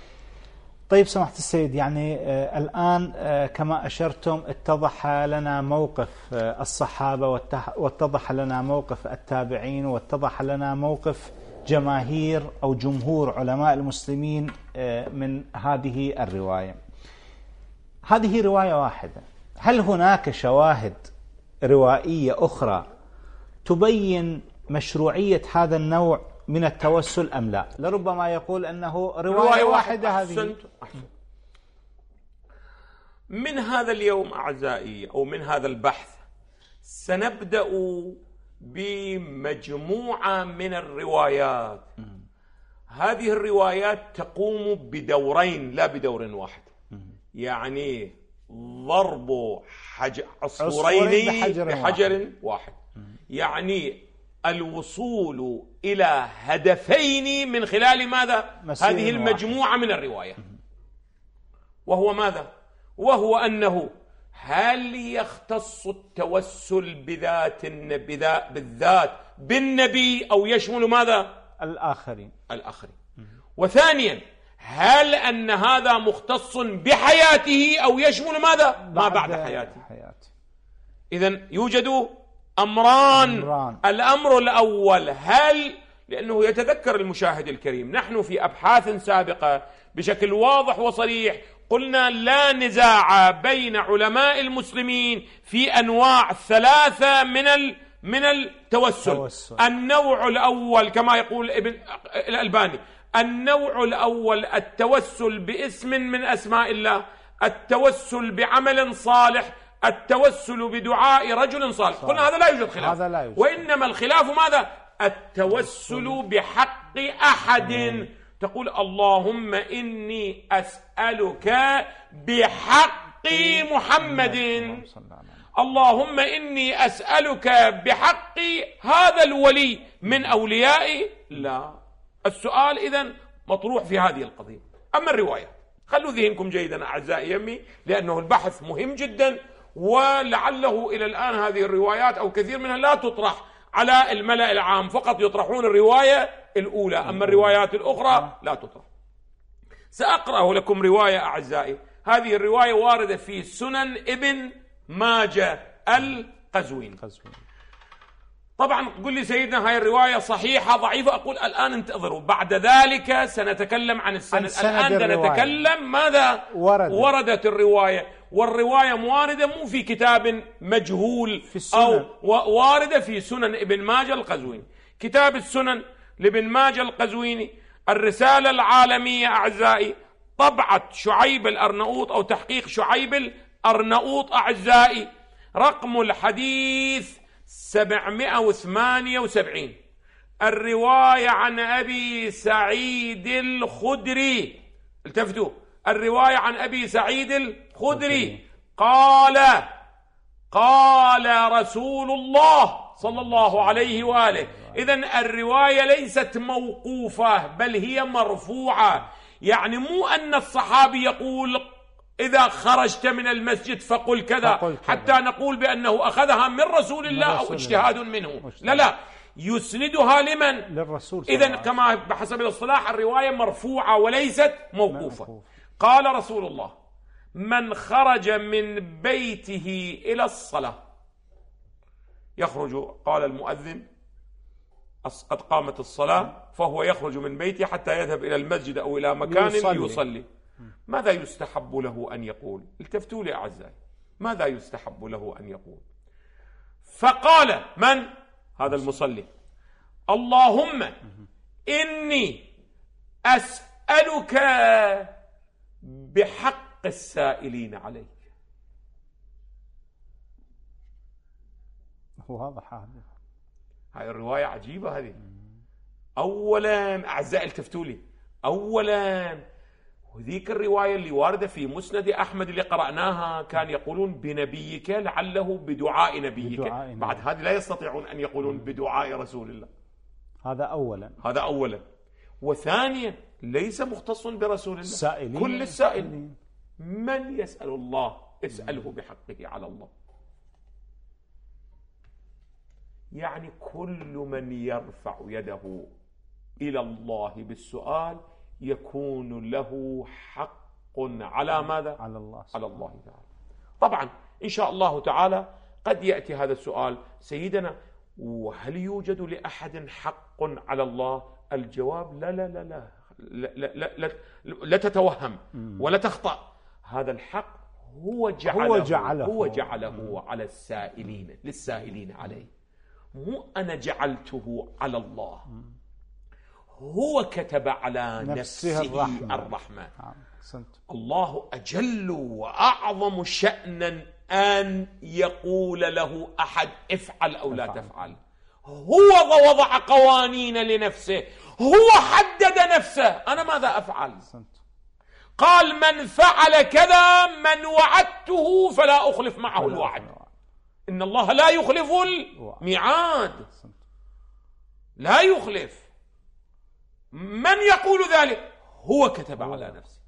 [SPEAKER 1] طيب سماحة السيد، يعني الآن كما أشرتم اتضح لنا موقف الصحابة، واتضح لنا موقف التابعين، واتضح لنا موقف جماهير أو جمهور علماء المسلمين من هذه الرواية. هذه رواية واحدة، هل هناك شواهد روائية أخرى تبين مشروعية هذا النوع من التوسل أم لا؟ لربما يقول أنه رواية واحدة هذه.
[SPEAKER 2] أحسنت. من هذا اليوم أعزائي أو من هذا البحث سنبدأ بمجموعة من الروايات. هذه الروايات تقوم بدورين لا بدور واحد، يعني ضرب عصفورين بحجر واحد، يعني الوصول إلى هدفين من خلال ماذا؟ هذه المجموعة من الرواية. وهو ماذا؟ وهو أنه هل يختص التوسل بالذات بالنبي أو يشمل ماذا؟
[SPEAKER 1] الآخرين.
[SPEAKER 2] وثانيا هل أن هذا مختص بحياته أو يشمل ماذا؟ ما بعد حياته. إذن يوجد أمران. الأمر الأول، هل، لأنه يتذكر المشاهد الكريم نحن في أبحاث سابقة بشكل واضح وصريح قلنا لا نزاع بين علماء المسلمين في أنواع ثلاثة من التوسل. النوع الأول كما يقول ابن الألباني، النوع الأول التوسل باسم من أسماء الله، التوسل بعمل صالح، التوسل بدعاء رجل صالح. قلنا هذا لا يوجد خلاف، وإنما الخلاف ماذا؟ التوسل بحق أحد. تقول اللهم إني أسألك بحق محمد، اللهم إني أسألك بحق هذا الولي من أوليائي. لا، السؤال إذن مطروح في هذه القضية. أما الرواية، خلوا ذهنكم جيدا أعزائي يمي، لأنه البحث مهم جدا، ولعله إلى الآن هذه الروايات أو كثير منها لا تطرح على الملأ العام، فقط يطرحون الرواية الأولى، أما الروايات الأخرى لا تطرح. سأقرأ لكم رواية أعزائي. هذه الرواية واردة في سنن ابن ماجه القزويني. طبعا قل لي سيدنا هاي الرواية صحيحة ضعيفة، أقول الآن انتظروا، بعد ذلك سنتكلم عن السند. الآن سنتكلم ماذا وردت الرواية، والرواية واردة مو في كتاب مجهول أو واردة في سنن ابن ماجه القزويني. كتاب السنن لابن ماجه القزويني، الرسالة العالمية أعزائي، طبعة شعيب الأرنؤوط أو تحقيق شعيب الأرنؤوط أعزائي، رقم الحديث 778. الرواية عن أبي سعيد الخدري، التفتوا، الرواية عن أبي سعيد الخدري قال رسول الله صلى الله عليه وآله. إذن الرواية ليست موقوفة بل هي مرفوعة، يعني مو أن الصحابي يقول إذا خرجت من المسجد فقل كذا حتى نقول بأنه أخذها من رسول الله أو اجتهاد منه. لا، يسندها لمن؟
[SPEAKER 1] للرسول.
[SPEAKER 2] إذن كما بحسب الاصطلاح الرواية مرفوعة وليست موقوفة. قال رسول الله: من خرج من بيته إلى الصلاة، يخرج، قال المؤذن قد قامت الصلاة، فهو يخرج من بيته حتى يذهب إلى المسجد أو إلى مكان يصلي. ماذا يستحب له أن يقول؟ التفتوا لي أعزائي، ماذا يستحب له أن يقول؟ فقال من؟ هذا المصلي: اللهم إني أسألك بحق السائلين عليك.
[SPEAKER 1] واضح.
[SPEAKER 2] هاي الرواية عجيبة هذه. أولا أعزائي التفتوا لي، أولا وذيك الرواية اللي واردة في مسند أحمد اللي قرأناها كان يقولون بنبيك لعله بدعاء نبيك، بعد هذه لا يستطيعون أن يقولون بدعاء رسول الله.
[SPEAKER 1] هذا أولا.
[SPEAKER 2] وثانيا ليس مختص برسول الله، كل السائل من يسأل الله اسأله بحقه على الله، يعني كل من يرفع يده إلى الله بالسؤال يكون له حق على ماذا؟ على الله تعالى. طبعا إن شاء الله تعالى قد يأتي هذا السؤال: سيدنا، وهل يوجد لأحد حق على الله؟ الجواب: لا لا لا لا لا, لا, لا, لا, لا تتوهم ولا تخطأ. هذا الحق هو جعله على السائلين، للسائلين عليه، مو أنا جعلته على الله. هو كتب على نفسه الرحمة. الله أجل وأعظم شأنا أن يقول له أحد افعل أو لا تفعل. هو وضع قوانين لنفسه، هو حدد نفسه. أنا ماذا أفعل؟ قال من فعل كذا من وعدته فلا أخلف معه الوعد. إن الله لا يخلف الميعاد، لا يخلف. من يقول ذلك؟ هو كتب على نفسه،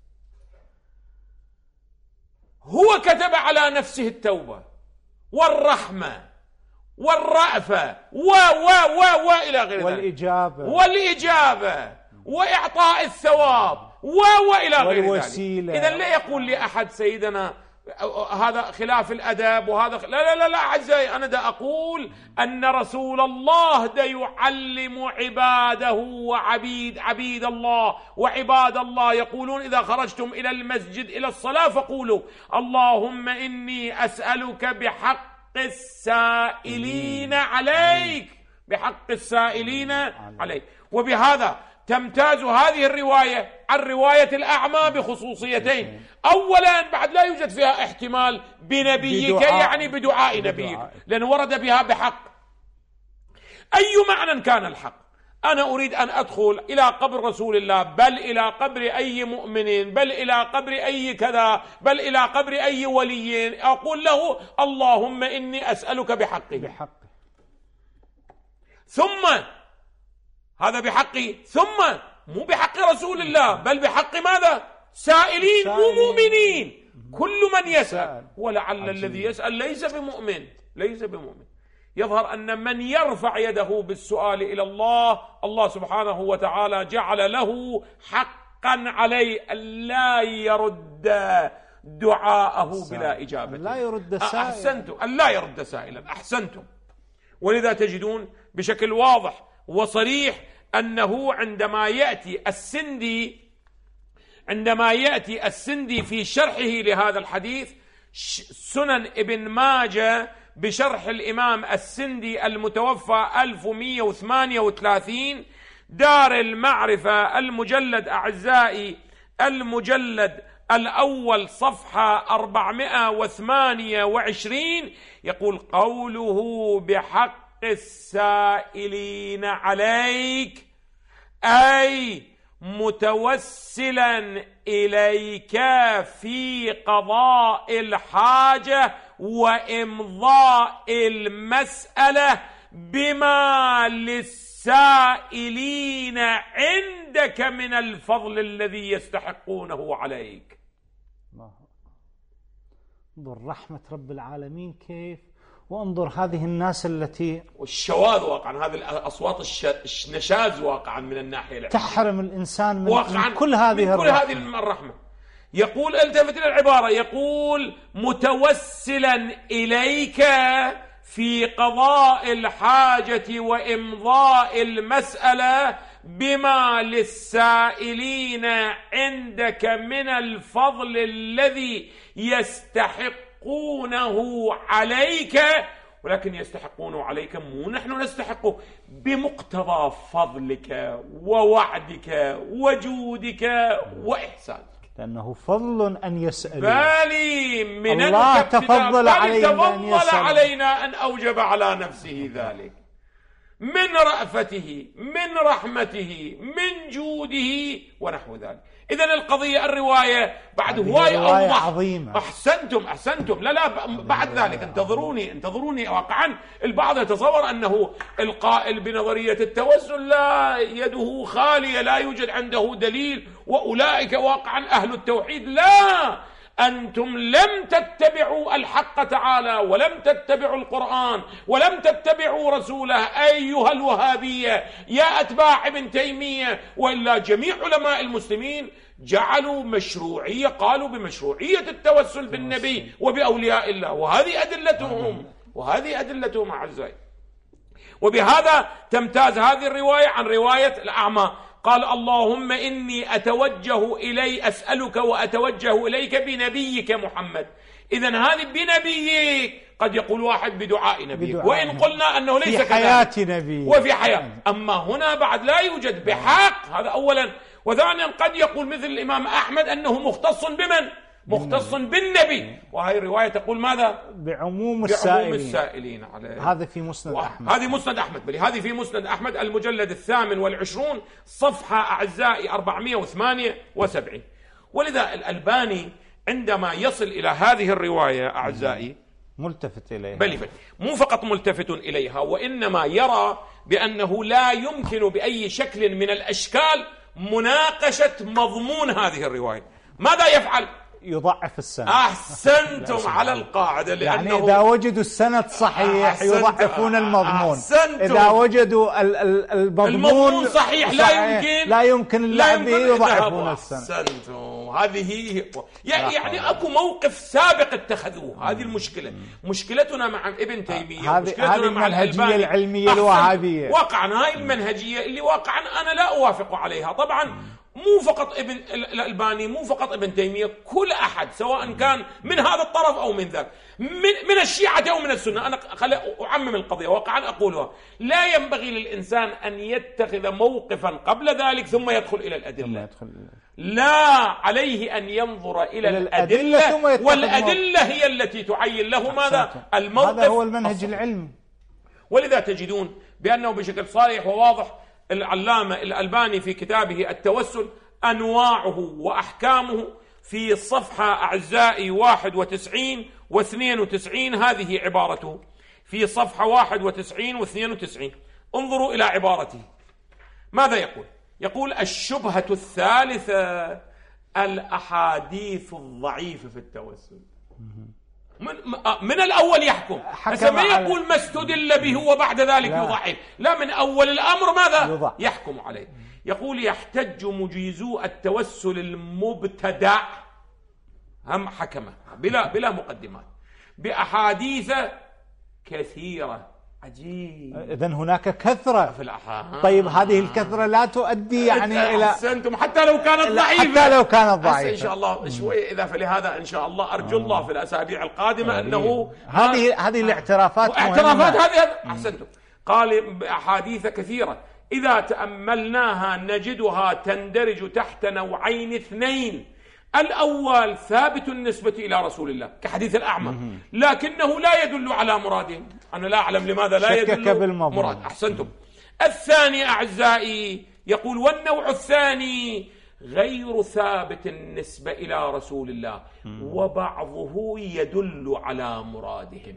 [SPEAKER 2] هو كتب على نفسه التوبة والرحمة والرأفة إلى غير ذلك، والإجابة وإعطاء الثواب وإلى غير ذلك. إذن لا يقول لي أحد سيدنا هذا خلاف الأدب وهذا لا أعزائي، أنا دا أقول أن رسول الله دا يعلم عباده عبيد الله وعباد الله، يقولون إذا خرجتم إلى المسجد إلى الصلاة فقولوا اللهم إني أسألك بحق السائلين عليك، بحق السائلين عليك. وبهذا تمتاز هذه الرواية عن رواية الأعمى بخصوصيتين. أولا بعد لا يوجد فيها احتمال بنبيك يعني بدعاء نبيك، لأن ورد بها بحق. أي معنى كان الحق؟ أنا أريد أن أدخل إلى قبر رسول الله، بل إلى قبر أي مؤمن، بل إلى قبر أي كذا، بل إلى قبر أي ولي، أقول له اللهم إني أسألك بحقه. ثم هذا بحقي، ثم مو بحق رسول الله بل بحق ماذا؟ سائلين مو مؤمنين. كل من يسأل، ولعل الذي يسأل ليس بمؤمن. يظهر أن من يرفع يده بالسؤال إلى الله، الله سبحانه وتعالى جعل له حقا عليه أن لا يرد دعاءه بلا إجابة،
[SPEAKER 1] لا يرد سائلا.
[SPEAKER 2] أحسنتم، أن لا يرد سائلا، أحسنتم. ولذا تجدون بشكل واضح وصريح أنه عندما يأتي السندي في شرحه لهذا الحديث، سنن ابن ماجه بشرح الإمام السندي المتوفى 1138، دار المعرفة المجلد أعزائي المجلد الأول صفحة 428، يقول قوله بحق السائلين عليك أي متوسلا إليك في قضاء الحاجة وإمضاء المسألة بما للسائلين عندك من الفضل الذي يستحقونه عليك.
[SPEAKER 1] انظر رحمة رب العالمين كيف، وانظر هذه الناس التي
[SPEAKER 2] والشواذ واقعا، هذه الأصوات النشاز واقعا من الناحية العلمية
[SPEAKER 1] تحرم الإنسان من كل هذه
[SPEAKER 2] الرحمة. يقول التفت إلى العبارة، يقول متوسلا إليك في قضاء الحاجة وإمضاء المسألة بما للسائلين عندك من الفضل الذي يستحقونه عليك، ولكن يستحقونه عليك مو نحن نستحقه، بمقتضى فضلك ووعدك وجودك وإحسانك،
[SPEAKER 1] لأنه فضل أن يسأل.
[SPEAKER 2] بالي من
[SPEAKER 1] الله تفضل
[SPEAKER 2] علينا أن أوجب على نفسه ذلك من رأفته من رحمته من جوده ونحو ذلك. إذن القضية الرواية بعد هواية أوضح.
[SPEAKER 1] عظيمة.
[SPEAKER 2] أحسنتم. لا بعد ذلك انتظروني. واقعا البعض يتصور أنه القائل بنظرية التوسل لا يده خالية، لا يوجد عنده دليل، وأولئك واقعا أهل التوحيد. لا، أنتم لم تتبعوا الحق تعالى، ولم تتبعوا القرآن، ولم تتبعوا رسوله أيها الوهابية يا أتباع ابن تيمية. وإلا جميع علماء المسلمين جعلوا مشروعية، قالوا بمشروعية التوسل بالنبي وبأولياء الله، وهذه أدلتهم أعزائي. وبهذا تمتاز هذه الرواية عن رواية الأعمى. قال اللهم إني أسألك وأتوجه إليك بنبيك محمد. إذن هذه بنبيك، قد يقول واحد بدعاء نبيك، وإن قلنا أنه ليس
[SPEAKER 3] في حياة نبي
[SPEAKER 2] وفي حياة، أما هنا بعد لا يوجد بحق، هذا أولا. وثانيا قد يقول مثل الإمام أحمد أنه مختص بمن؟ مختص بالنبي، وهي الرواية تقول ماذا؟
[SPEAKER 3] بعموم
[SPEAKER 2] السائلين عليه.
[SPEAKER 3] هذا في مسند أحمد،
[SPEAKER 2] هذه مسند أحمد، بل هذه في مسند أحمد المجلد 28 صفحة أعزائي 478. ولذا الألباني عندما يصل إلى هذه الرواية أعزائي
[SPEAKER 3] ملتفت إليها،
[SPEAKER 2] بل مو فقط ملتفت إليها، وإنما يرى بأنه لا يمكن بأي شكل من الأشكال مناقشة مضمون هذه الرواية. ماذا يفعل؟
[SPEAKER 3] يضعف السند.
[SPEAKER 2] أحسنتم على القاعدة، لأنه
[SPEAKER 3] يعني إذا وجدوا السند صحيح يضعفون المضمون، إذا وجدوا المضمون
[SPEAKER 2] صحيح
[SPEAKER 3] لا يمكن اللعب به يضعفون السند.
[SPEAKER 2] أحسنتم، هذه يعني أكو موقف سابق اتخذوه. هذه المشكلة، مشكلتنا مع ابن تيمية،
[SPEAKER 3] هذه المنهجية العلمية الوهابية.
[SPEAKER 2] واقعا هاي المنهجية اللي واقعا أنا لا أوافق عليها. طبعا مو فقط ابن الألباني، مو فقط ابن تيمية، كل أحد سواء كان من هذا الطرف أو من ذاك، من الشيعة أو من السنة. أنا أعمم القضية واقعا أقولها، لا ينبغي للإنسان أن يتخذ موقفا قبل ذلك ثم يدخل إلى الأدلة. لا، عليه أن ينظر إلى الأدلة، والأدلة هي التي تعين له ماذا؟ الموقف.
[SPEAKER 3] هذا هو المنهج العلمي.
[SPEAKER 2] ولذا تجدون بأنه بشكل صريح وواضح العلامة الألباني في كتابه التوسل أنواعه وأحكامه في صفحة أعزائي 91 و92، هذه عبارته في صفحة 91 و92. انظروا إلى عبارته ماذا يقول. يقول الشبهة الثالثة الأحاديث الضعيفة في التوسل. من الأول يحكم، ما يقول ما استدل به وبعد ذلك يضعف، لا، من أول الأمر ماذا؟ يحكم عليه. يقول يحتج مجيزو التوسل المبتدع، هم حكمه بلا مقدمات، بأحاديث كثيرة. عجيب.
[SPEAKER 3] إذن هناك كثرة
[SPEAKER 2] في الأحاديث.
[SPEAKER 3] طيب هذه الكثرة لا تؤدي يعني إلى
[SPEAKER 2] أحسنتم، حتى لو كانت ضعيفة،
[SPEAKER 3] حتى لو كانت ضعيفة
[SPEAKER 2] إن شاء الله شوي إذا. فلهذا إن شاء الله أرجو الله في الأسابيع القادمة أنه
[SPEAKER 3] هذه الاعترافات
[SPEAKER 2] هذه أحسنتم. قال بأحاديث كثيرة إذا تأملناها نجدها تندرج تحت نوعين اثنين. الأول ثابت النسبة إلى رسول الله كحديث الأعمى، لكنه لا يدل على مرادهم. أنا لا أعلم لماذا لا يدل مراد. أحسنتم. الثاني أعزائي يقول والنوع الثاني غير ثابت النسبة إلى رسول الله، وبعضه يدل على مرادهم.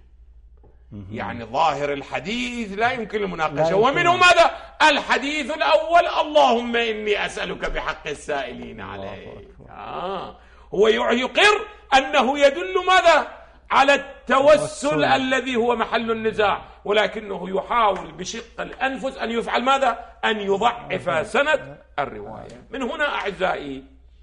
[SPEAKER 2] يعني ظاهر الحديث لا يمكن المناقشة. ومنه ماذا؟ الحديث الأول اللهم إني أسألك بحق السائلين عليك. هو يقر أنه يدل ماذا؟ على التوسل الذي هو محل النزاع، ولكنه يحاول بشق الأنفس أن يفعل ماذا؟ أن يضعف سند الرواية. من هنا أعزائي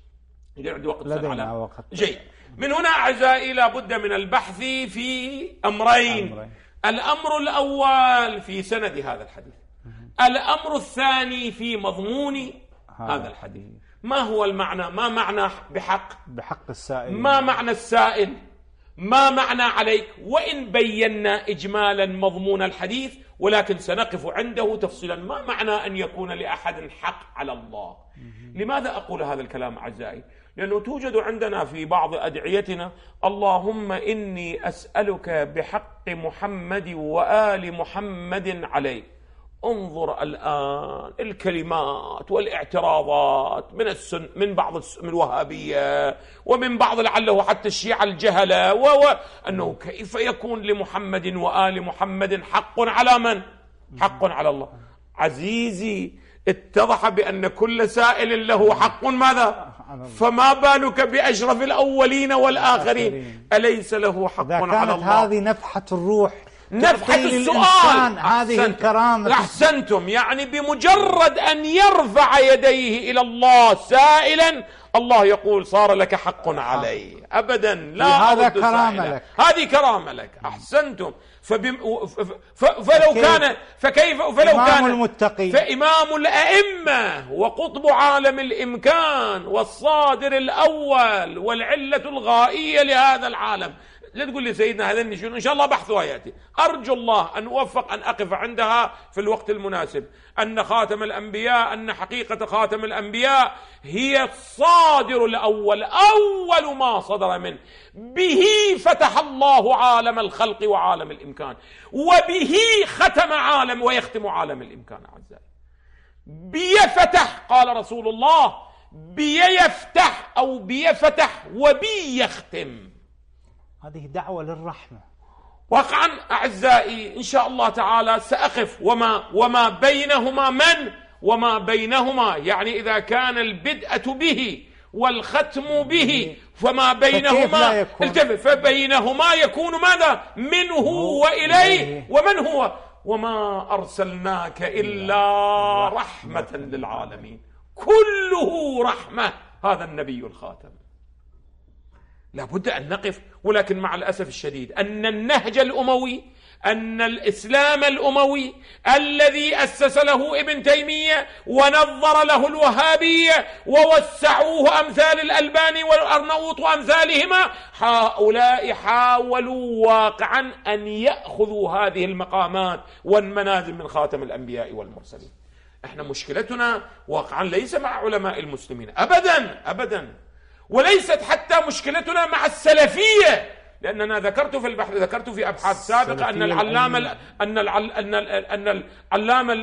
[SPEAKER 3] لدينا وقت
[SPEAKER 2] جيد. من هنا أعزائي لابد من البحث في أمرين. الأمر الأول في سند هذا الحديث، الأمر الثاني في مضمون هذا الحديث. ما هو المعنى؟ ما معنى بحق
[SPEAKER 3] السائل؟
[SPEAKER 2] ما معنى السائل؟ ما معنى عليك؟ وإن بينا إجمالا مضمون الحديث، ولكن سنقف عنده تفصيلا. ما معنى أن يكون لأحد حق على الله؟ لماذا أقول هذا الكلام أعزائي؟ لأنه توجد عندنا في بعض أدعيتنا اللهم إني أسألك بحق محمد وآل محمد عليك. انظر الآن الكلمات والاعتراضات من بعض من الوهابية ومن بعض لعله حتى الشيعة الجهلة، أنه كيف يكون لمحمد وآل محمد حق على من؟ حق على الله. عزيزي اتضح بأن كل سائل له حق ماذا؟ فما بالك بأشرف الأولين والآخرين؟ أليس له حق على الله؟
[SPEAKER 3] هذه نفحة الروح،
[SPEAKER 2] نفحة السؤال،
[SPEAKER 3] هذه الكرامة.
[SPEAKER 2] أحسنتم. يعني بمجرد أن يرفع يديه إلى الله سائلا الله يقول صار لك حق علي أبدا لا
[SPEAKER 3] هذا كرامة لك،
[SPEAKER 2] هذه كرامة لك. أحسنتم. فلو كان فكيف فلو كان
[SPEAKER 3] المتقين
[SPEAKER 2] فإمام الأئمة وقطب عالم الإمكان والصادر الأول والعلة الغائية لهذا العالم. لا تقول لي سيدنا هذا شنو، إن شاء الله بحثها يأتي، أرجو الله أن أوفق أن أقف عندها في الوقت المناسب. أن خاتم الأنبياء، أن حقيقة خاتم الأنبياء هي الصادر الأول، أول ما صدر منه، به فتح الله عالم الخلق وعالم الإمكان، وبه ختم عالم ويختم عالم الإمكان. أعزائي بيفتح، قال رسول الله بيفتح أو بيفتح وبي يختم.
[SPEAKER 3] هذه دعوة للرحمة.
[SPEAKER 2] واقعا أعزائي إن شاء الله تعالى سأقف وما بينهما وما بينهما، يعني إذا كان البدءة به والختم به فما بينهما التفت، فبينهما يكون ماذا؟ منه وإليه. ومن هو؟ وما أرسلناك إلا رحمة للعالمين، كله رحمة. هذا النبي الخاتم. لابد أن نقف، ولكن مع الأسف الشديد أن النهج الأموي، أن الإسلام الأموي الذي أسس له ابن تيمية ونظر له الوهابية ووسعوه أمثال الألباني والأرناؤوط وأمثالهما، هؤلاء حاولوا واقعا أن يأخذوا هذه المقامات والمنازل من خاتم الأنبياء والمرسلين. احنا مشكلتنا واقعا ليس مع علماء المسلمين أبدا أبدا، وليست حتى مشكلتنا مع السلفية، لأننا ذكرت في البحث، ذكرت في أبحاث سابقة أن العلامة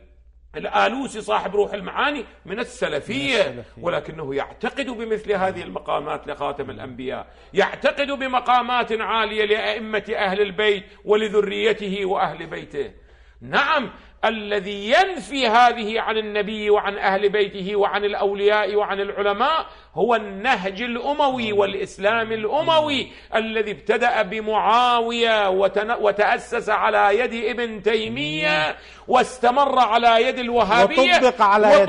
[SPEAKER 2] الآلوسي صاحب روح المعاني من السلفية، ولكنه يعتقد بمثل هذه المقامات لخاتم الأنبياء، يعتقد بمقامات عالية لأئمة أهل البيت ولذريته وأهل بيته. نعم، الذي ينفي هذه عن النبي وعن أهل بيته وعن الأولياء وعن العلماء هو النهج الأموي والإسلام الأموي الذي ابتدأ بمعاوية وتأسس على يد ابن تيمية واستمر على يد الوهابية
[SPEAKER 3] وطبق على يد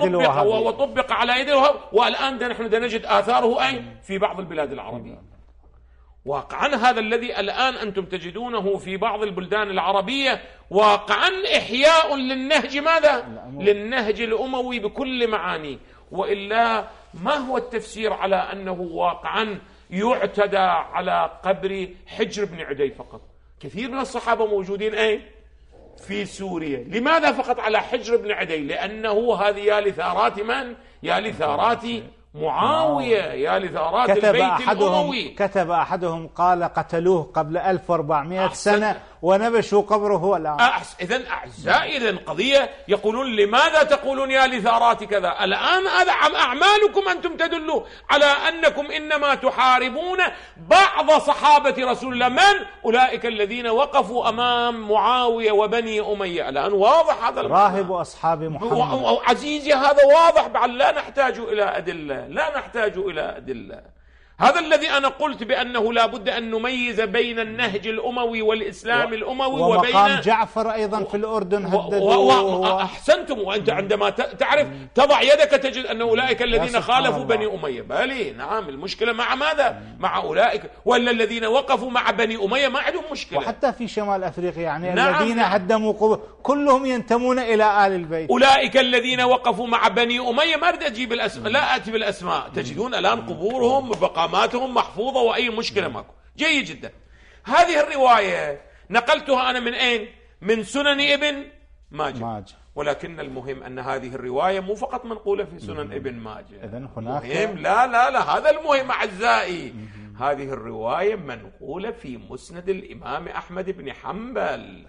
[SPEAKER 2] الوهابية، والآن نحن نجد آثاره أين؟ في بعض البلاد العربية. واقعا هذا الذي الآن أنتم تجدونه في بعض البلدان العربية واقعا إحياء للنهج ماذا؟ للنهج الأموي بكل معانيه. وإلا ما هو التفسير على أنه واقعا يعتدى على قبر حجر بن عدي فقط؟ كثير من الصحابة موجودين أين؟ في سوريا. لماذا فقط على حجر بن عدي؟ لأنه هذه يا لثارات من؟ يا لثارات معاوية، يا لثارات البيت الأموي.
[SPEAKER 3] كتب أحدهم قال قتلوه قبل 1400 سنة ونبشوا قبره الآن.
[SPEAKER 2] إذن أعزائي، إذن قضية يقولون لماذا تقولون يا لثارات كذا؟ الآن هذا أعمالكم أنتم تدلوا على أنكم إنما تحاربون بعض صحابة رسول الله. من؟ أولئك الذين وقفوا أمام معاوية وبني أمية. الآن واضح هذا
[SPEAKER 3] راهب أصحاب محمد.
[SPEAKER 2] عزيزي هذا واضح، بعد لا نحتاج إلى أدلة، لا نحتاج إلى أدلة. هذا الذي أنا قلت بأنه لا بد أن نميز بين النهج الأموي والإسلام الأموي
[SPEAKER 3] ومقام جعفر أيضا في الأردن هددوه.
[SPEAKER 2] أحسنتم. وأنت عندما تعرف تضع يدك تجد أن أولئك الذين خالفوا بني أمية. بالي نعم، المشكلة مع ماذا؟ مع أولئك، ولا الذين وقفوا مع بني أمية ما عندهم مشكلة.
[SPEAKER 3] وحتى في شمال أفريقيا يعني الذين هدموا قبور كلهم ينتمون إلى آل البيت.
[SPEAKER 2] أولئك الذين وقفوا مع بني أمية ما أريد أجيب الأسماء، لا أتي بالأسماء، تجدون الآن قبورهم مقاماتهم محفوظة وأي مشكلة ماكو. جيد جدا. هذه الرواية نقلتها أنا من أين؟ من سنن ابن ماجه. ولكن المهم أن هذه الرواية مو فقط منقولة في سنن ابن ماجه.
[SPEAKER 3] إذن هناك
[SPEAKER 2] مهم. لا هذا المهم أعزائي. هذه الرواية منقولة في مسند الإمام أحمد بن حنبل.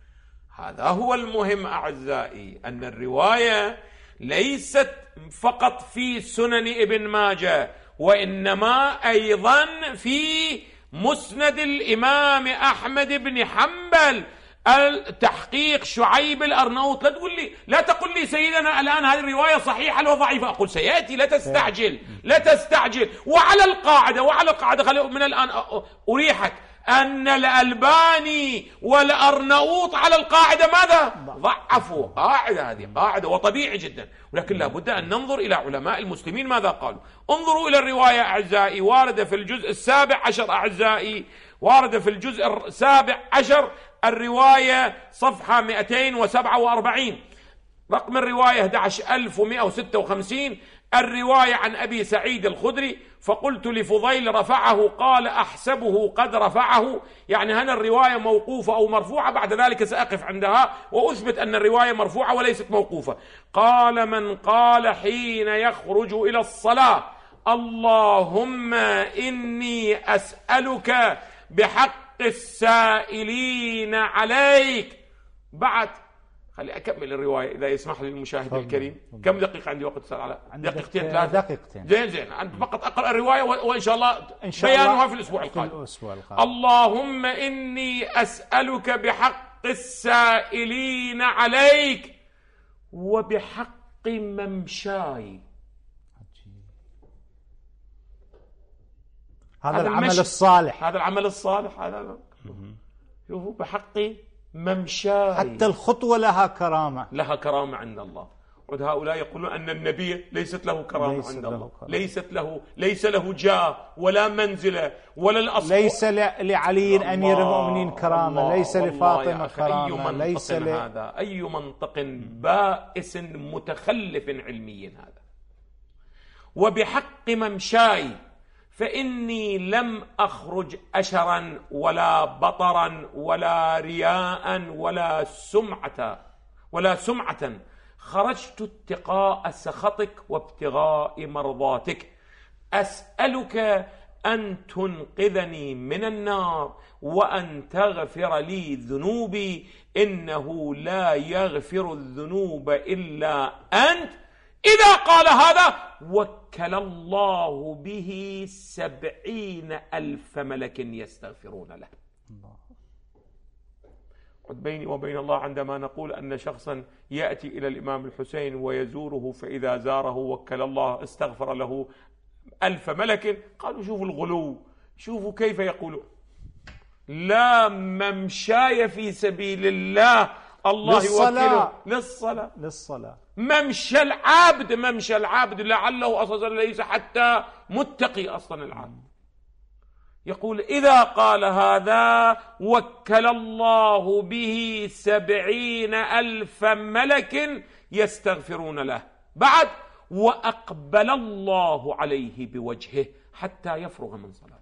[SPEAKER 2] هذا هو المهم أعزائي، أن الرواية ليست فقط في سنن ابن ماجه، وإنما أيضا في مسند الإمام أحمد بن حنبل التحقيق شعيب الأرناؤوط. لا تقل لي سيدنا الآن هذه الرواية صحيحة أو ضعيفة. أقول سيأتي، لا تستعجل. وعلى القاعدة من الآن أريحك أن الألباني والأرناؤوط على القاعدة ماذا؟ ضعفوا قاعدة، هذه قاعدة وطبيعي جدا، ولكن لابد أن ننظر إلى علماء المسلمين ماذا قالوا. انظروا إلى الرواية أعزائي، واردة في الجزء 17 أعزائي، واردة في الجزء 17 الرواية صفحة 247، رقم الرواية 11156، الرواية عن أبي سعيد الخدري: فقلت لفضيل رفعه، قال أحسبه قد رفعه، يعني هل الرواية موقوفة أو مرفوعة؟ بعد ذلك سأقف عندها وأثبت أن الرواية مرفوعة وليست موقوفة. قال: من قال حين يخرج إلى الصلاة: اللهم إني أسألك بحق السائلين عليك. بعد خلي أكمل الرواية إذا يسمح لي المشاهد الكريم. كم دقيقة عندي وقت أستاذ علاء؟ دقيقتين 3
[SPEAKER 3] دقيقتين.
[SPEAKER 2] زين أنت فقط أقرأ الرواية وإن شاء الله بيانها في الأسبوع القادم. اللهم إني أسألك بحق السائلين عليك وبحق ممشاي.
[SPEAKER 3] هذا العمل الصالح،
[SPEAKER 2] هذا العمل الصالح، هذا شوفوا بحق ممشاي،
[SPEAKER 3] حتى الخطوة لها كرامة،
[SPEAKER 2] لها كرامة عند الله. هؤلاء يقولون أن النبي ليست له كرامة عند الله، ليس له جاه ولا منزلة ولا الأصل،
[SPEAKER 3] ليس لعلي أمير المؤمنين كرامة، ليس لفاطمة كرامة، ليس
[SPEAKER 2] هذا أي منطق بائس متخلف علميا هذا. وبحق ممشاي فإني لم أخرج أشرا ولا بطرا ولا رياء ولا سمعة، خرجت اتقاء سخطك وابتغاء مرضاتك، أسألك أن تنقذني من النار وأن تغفر لي ذنوبي، إنه لا يغفر الذنوب إلا أنت. إذا قال هذا وكل الله به 70,000 ملك يستغفرون له. بيني وبين الله عندما نقول أن شخصا يأتي إلى الإمام الحسين ويزوره، فإذا زاره وكل الله استغفر له 1000 ملك، قالوا شوفوا الغلو، شوفوا كيف يقولوا: لا ممشاي في سبيل الله، الله يوكله للصلاة. ممشى العابد لعله أصلا ليس حتى متقي أصلا العابد. يقول إذا قال هذا وكل الله به 70,000 ملك يستغفرون له. بعد وأقبل الله عليه بوجهه حتى يفرغ من صلاته.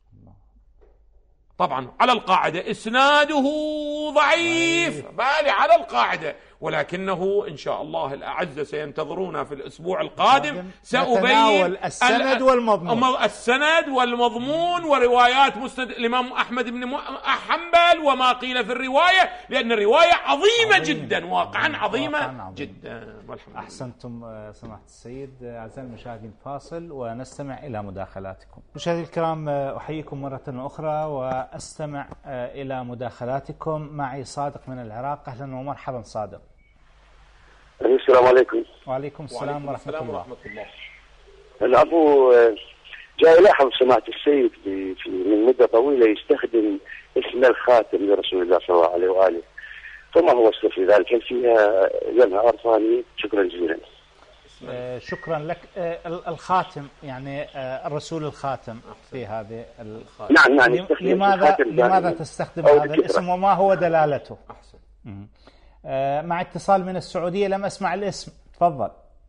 [SPEAKER 2] طبعا على القاعدة إسناده ضعيف، بالي على القاعدة، ولكنه إن شاء الله الأعزة سينتظرونا في الأسبوع القادم، سأبين السند والمضمون وروايات مسند الإمام أحمد بن حنبل وما قيل في الرواية، لأن الرواية عظيمة جدا، واقعا عظيمة جدا.
[SPEAKER 3] أحسنتم سماحة السيد. أعزائي المشاهدين فاصل ونستمع إلى مداخلاتكم. مشاهدي الكرام أحييكم مرة أخرى وأستمع إلى مداخلاتكم. معي صادق من العراق. أهلا ومرحبا صادق.
[SPEAKER 4] السلام عليكم.
[SPEAKER 3] وعليكم السلام ورحمة الله.
[SPEAKER 4] العفو، جاء يلاحظ سماحة السيد من مدة طويلة يستخدم اسم الخاتم لرسول الله صلى الله عليه وآله، فما هو السر في ذلك؟ هل فيها لمها عرفاني؟ شكرا جزيلا.
[SPEAKER 3] شكرا لك. الخاتم يعني الرسول الخاتم في هذه
[SPEAKER 4] نعم.
[SPEAKER 3] لماذا تستخدم هذا الاسم وما هو دلالته؟ أحسن. مع اتصال من السعودية، لم أسمع الاسم، تفضل.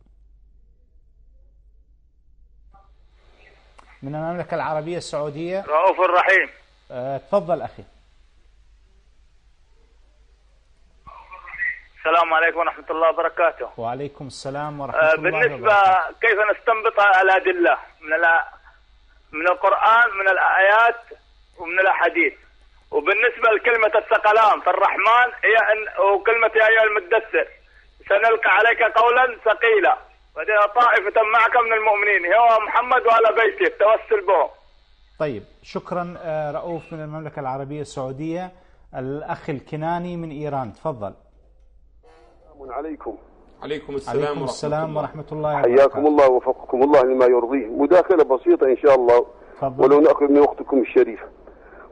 [SPEAKER 3] من المملكة العربية السعودية.
[SPEAKER 5] رؤوف الرحيم.
[SPEAKER 3] تفضل أخي.
[SPEAKER 5] السلام عليكم ورحمة الله وبركاته.
[SPEAKER 3] وعليكم السلام ورحمة الله وبركاته.
[SPEAKER 5] بالنسبة كيف نستنبط الأدلة من القرآن، من الآيات ومن الأحاديث؟ وبالنسبة لكلمة الثقلان في الرحمن وكلمة يا أيها المدثر سنلقى عليك قولا ثقيلا طائفة معك من المؤمنين هو محمد وعلى بيته التوسل بهم.
[SPEAKER 3] طيب شكرا رؤوف من المملكة العربية السعودية. الأخ الكناني من إيران، تفضل.
[SPEAKER 4] السلام عليكم.
[SPEAKER 2] عليكم
[SPEAKER 3] السلام ورحمة الله وبركاته.
[SPEAKER 4] حياكم الله ووفقكم الله لما يرضيه. مداخلة بسيطة إن شاء الله، ولو نأخذ من وقتكم الشريف.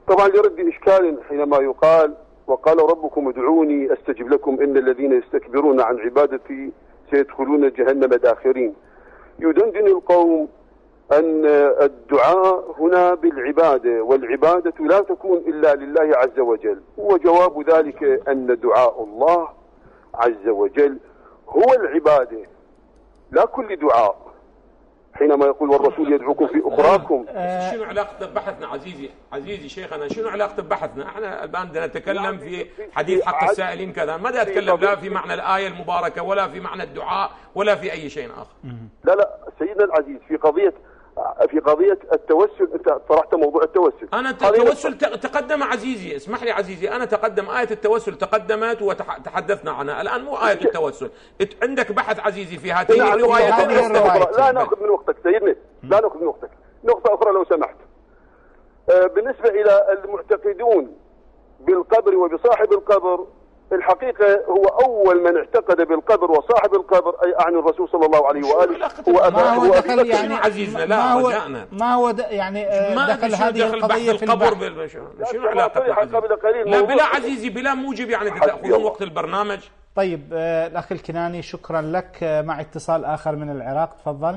[SPEAKER 6] طبعا لرد إشكال حينما يقال وقال ربكم ادعوني أستجب لكم إن الذين يستكبرون عن عبادتي سيدخلون جهنم داخرين. يدندن القوم أن الدعاء هنا بالعبادة، والعبادة لا تكون إلا لله عز وجل، وجواب ذلك أن دعاء الله عز وجل هو العبادة لا كل دعاء. حينما يقول والرسول يدعوكم في أخراكم.
[SPEAKER 2] شنو علاقة بحثنا عزيزي شيخنا؟ شنو علاقة بحثنا؟ احنا الآن بدنا نتكلم في حديث حق السائلين كذا، ما بدي أتكلم لا في معنى الآية المباركة ولا في معنى الدعاء ولا في أي شيء آخر.
[SPEAKER 6] لا سيدنا العزيز، في قضية التوسل أنت طرحت موضوع التوسل.
[SPEAKER 2] أنا التوسل تقدم عزيزي، اسمح لي عزيزي، أنا تقدم آية التوسل تقدمت وتحدثنا عنها، الآن مو آية التوسل. عندك بحث عزيزي في هاتين الروايتين.
[SPEAKER 6] لا نأخذ من وقتك سيدنا، لا نأخذ من وقتك. نقطة أخرى لو سمحت. بالنسبة إلى المعتقدون بالقبر وبصاحب القبر، الحقيقة هو أول من اعتقد بالقبر وصاحب القبر أي أعني الرسول صلى الله عليه وآله هو
[SPEAKER 3] أبي
[SPEAKER 2] يعني عزيزنا. لا رجعنا
[SPEAKER 3] ما هو يعني دخل هذه القضية في القبر.
[SPEAKER 2] شنو علاقة؟ لا بلا عزيزي بلا موجب يعني تأخذون وقت البرنامج.
[SPEAKER 3] طيب الأخ الكناني شكرا لك. مع اتصال آخر من العراق، تفضل.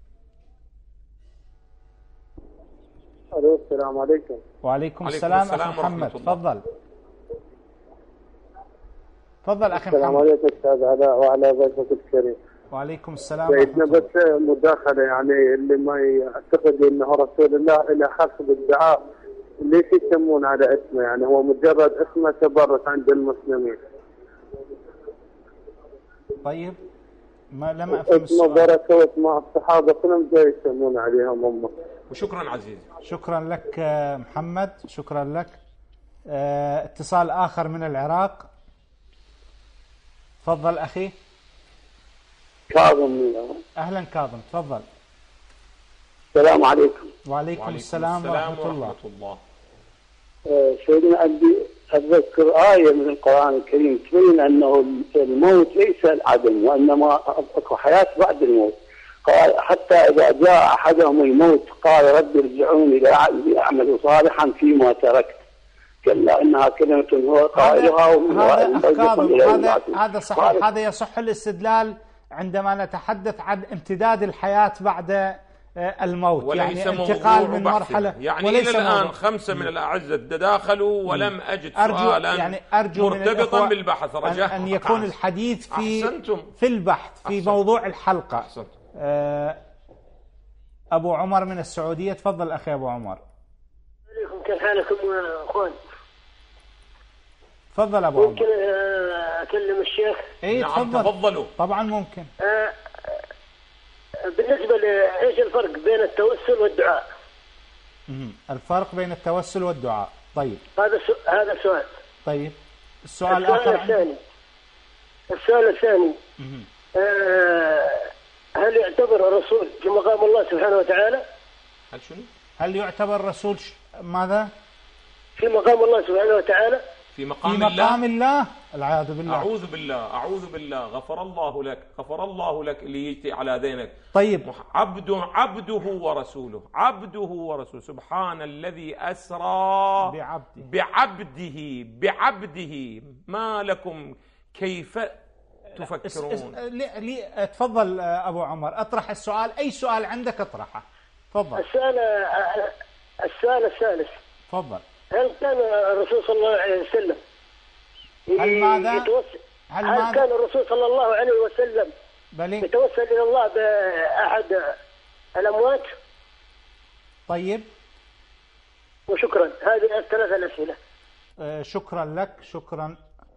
[SPEAKER 7] السلام عليكم.
[SPEAKER 3] وعليكم السلام أخي محمد، تفضل أخي محمد.
[SPEAKER 7] السلام عليكم أستاذ علاء وعلى ضيفك الكريم.
[SPEAKER 3] وعليكم السلام.
[SPEAKER 7] سيدنا بس مداخلة، يعني اللي ما يعتقد أنه رسول الله إلى خاص بالدعاء ليش يسمون على اسمه؟ يعني هو مجرد اسمه تبرك عند المسلمين.
[SPEAKER 3] طيب لم أفهم
[SPEAKER 7] اسمه بركة واسمه الصحابة كلهم جاي يسمون عليهم هم.
[SPEAKER 2] وشكرا عزيزي.
[SPEAKER 3] شكرا لك محمد، شكرا لك. اتصال آخر من العراق، تفضل أخي.
[SPEAKER 7] كاظم.
[SPEAKER 3] أهلا كاظم، تفضل.
[SPEAKER 7] السلام عليكم.
[SPEAKER 3] وعليكم السلام ورحمة الله.
[SPEAKER 7] سيدنا أبي أتذكر آية من القرآن الكريم تبين أنه الموت ليس العدم، وإنما أكو حياة بعد الموت. قال حتى إذا جاء أحدهم الموت قال رب ارجعوني لعلي أعمل صالحا فيما تركت، كلا إنها كلمة هو قائلها.
[SPEAKER 3] هذا صحيح، هذا يصح الاستدلال عندما نتحدث عن امتداد الحياة بعد الموت، يعني انتقال من مرحلة.
[SPEAKER 2] يعني إلى الآن 5 من الأعزة تداخلوا ولم أجد سؤالا
[SPEAKER 3] يعني
[SPEAKER 2] مرتبطا بالبحث. رجاء
[SPEAKER 3] أن يكون الحديث في البحث في موضوع الحلقة. أبو عمر من السعودية، تفضل أخي أبو عمر.
[SPEAKER 8] عليكم، كيف حالكم أخوان؟
[SPEAKER 3] تفضل أبو عمر.
[SPEAKER 8] ممكن أكلم الشيخ؟
[SPEAKER 3] إيه
[SPEAKER 2] نعم تفضلوا.
[SPEAKER 3] طبعا ممكن.
[SPEAKER 8] بالنسبة لإيش الفرق بين التوسل والدعاء؟
[SPEAKER 3] الفرق بين التوسل والدعاء. طيب
[SPEAKER 8] هذا سؤال.
[SPEAKER 3] طيب السؤال الثاني.
[SPEAKER 8] هل يعتبر الرسول في مقام الله سبحانه وتعالى؟
[SPEAKER 3] هل يعتبر الرسول ماذا؟
[SPEAKER 8] في مقام الله سبحانه وتعالى.
[SPEAKER 2] في مقام الله.
[SPEAKER 3] العياذ بالله.
[SPEAKER 2] أعوذ بالله. غفر الله لك اللي يجتي على ذينك.
[SPEAKER 3] طيب
[SPEAKER 2] عبده ورسوله. سبحان الذي أسرى بعبده. ما لكم كيف تفكرون؟
[SPEAKER 3] تفضل أبو عمر، أطرح السؤال، أي سؤال عندك أطرحه، تفضل.
[SPEAKER 8] السؤال الثالث،
[SPEAKER 3] تفضل.
[SPEAKER 8] هل كان الرسول صلى الله عليه وسلم هل كان الرسول صلى الله عليه وسلم يتوسل إلى الله بأحد الأموات؟
[SPEAKER 3] طيب
[SPEAKER 8] وشكرا. هذه الثلاث الأسئلة.
[SPEAKER 3] شكرا لك. شكرا.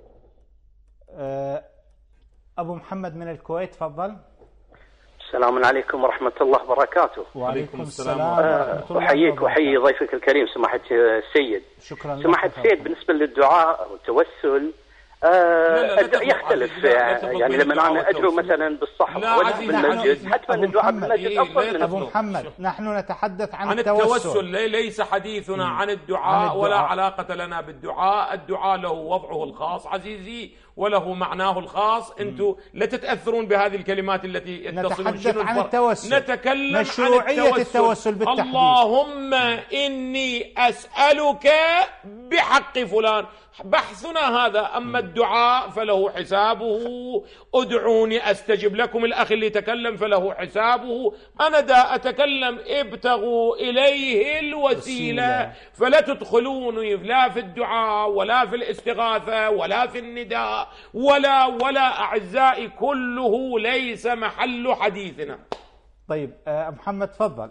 [SPEAKER 3] أبو محمد من الكويت، تفضل.
[SPEAKER 9] السلام عليكم ورحمة الله وبركاته.
[SPEAKER 3] وعليكم السلام ورحمة الله.
[SPEAKER 9] أحييك وأحيي ضيفك الكريم سماحة السيد.
[SPEAKER 3] شكرا.
[SPEAKER 9] سماحة السيد، بالنسبة للدعاء والتوسل يختلف يعني لما أنا أدعو مثلا بالصحراء ولا بالمسجد حتما الدعاء بالمسجد أفضل من
[SPEAKER 3] أبو محمد نحن نتحدث عن التوسل.
[SPEAKER 2] ليس حديثنا عن الدعاء ولا علاقة لنا بالدعاء. الدعاء له وضعه الخاص عزيزي وله معناه الخاص. أنتم لا تتأثرون بهذه الكلمات التي
[SPEAKER 3] نتحدث عن التوسل،
[SPEAKER 2] نتكلم
[SPEAKER 3] مشروعية
[SPEAKER 2] عن
[SPEAKER 3] التوسل بالتحديد.
[SPEAKER 2] اللهم إني أسألك بحق فلان، بحثنا هذا. أما الدعاء فله حسابه، ادعوني أستجب لكم. الأخ اللي تكلم فله حسابه. أنا دا أتكلم ابتغوا إليه الوسيلة، فلا تدخلوني لا في الدعاء ولا في الاستغاثة ولا في النداء ولا أعزائي، كله ليس محل حديثنا.
[SPEAKER 3] طيب محمد تفضل.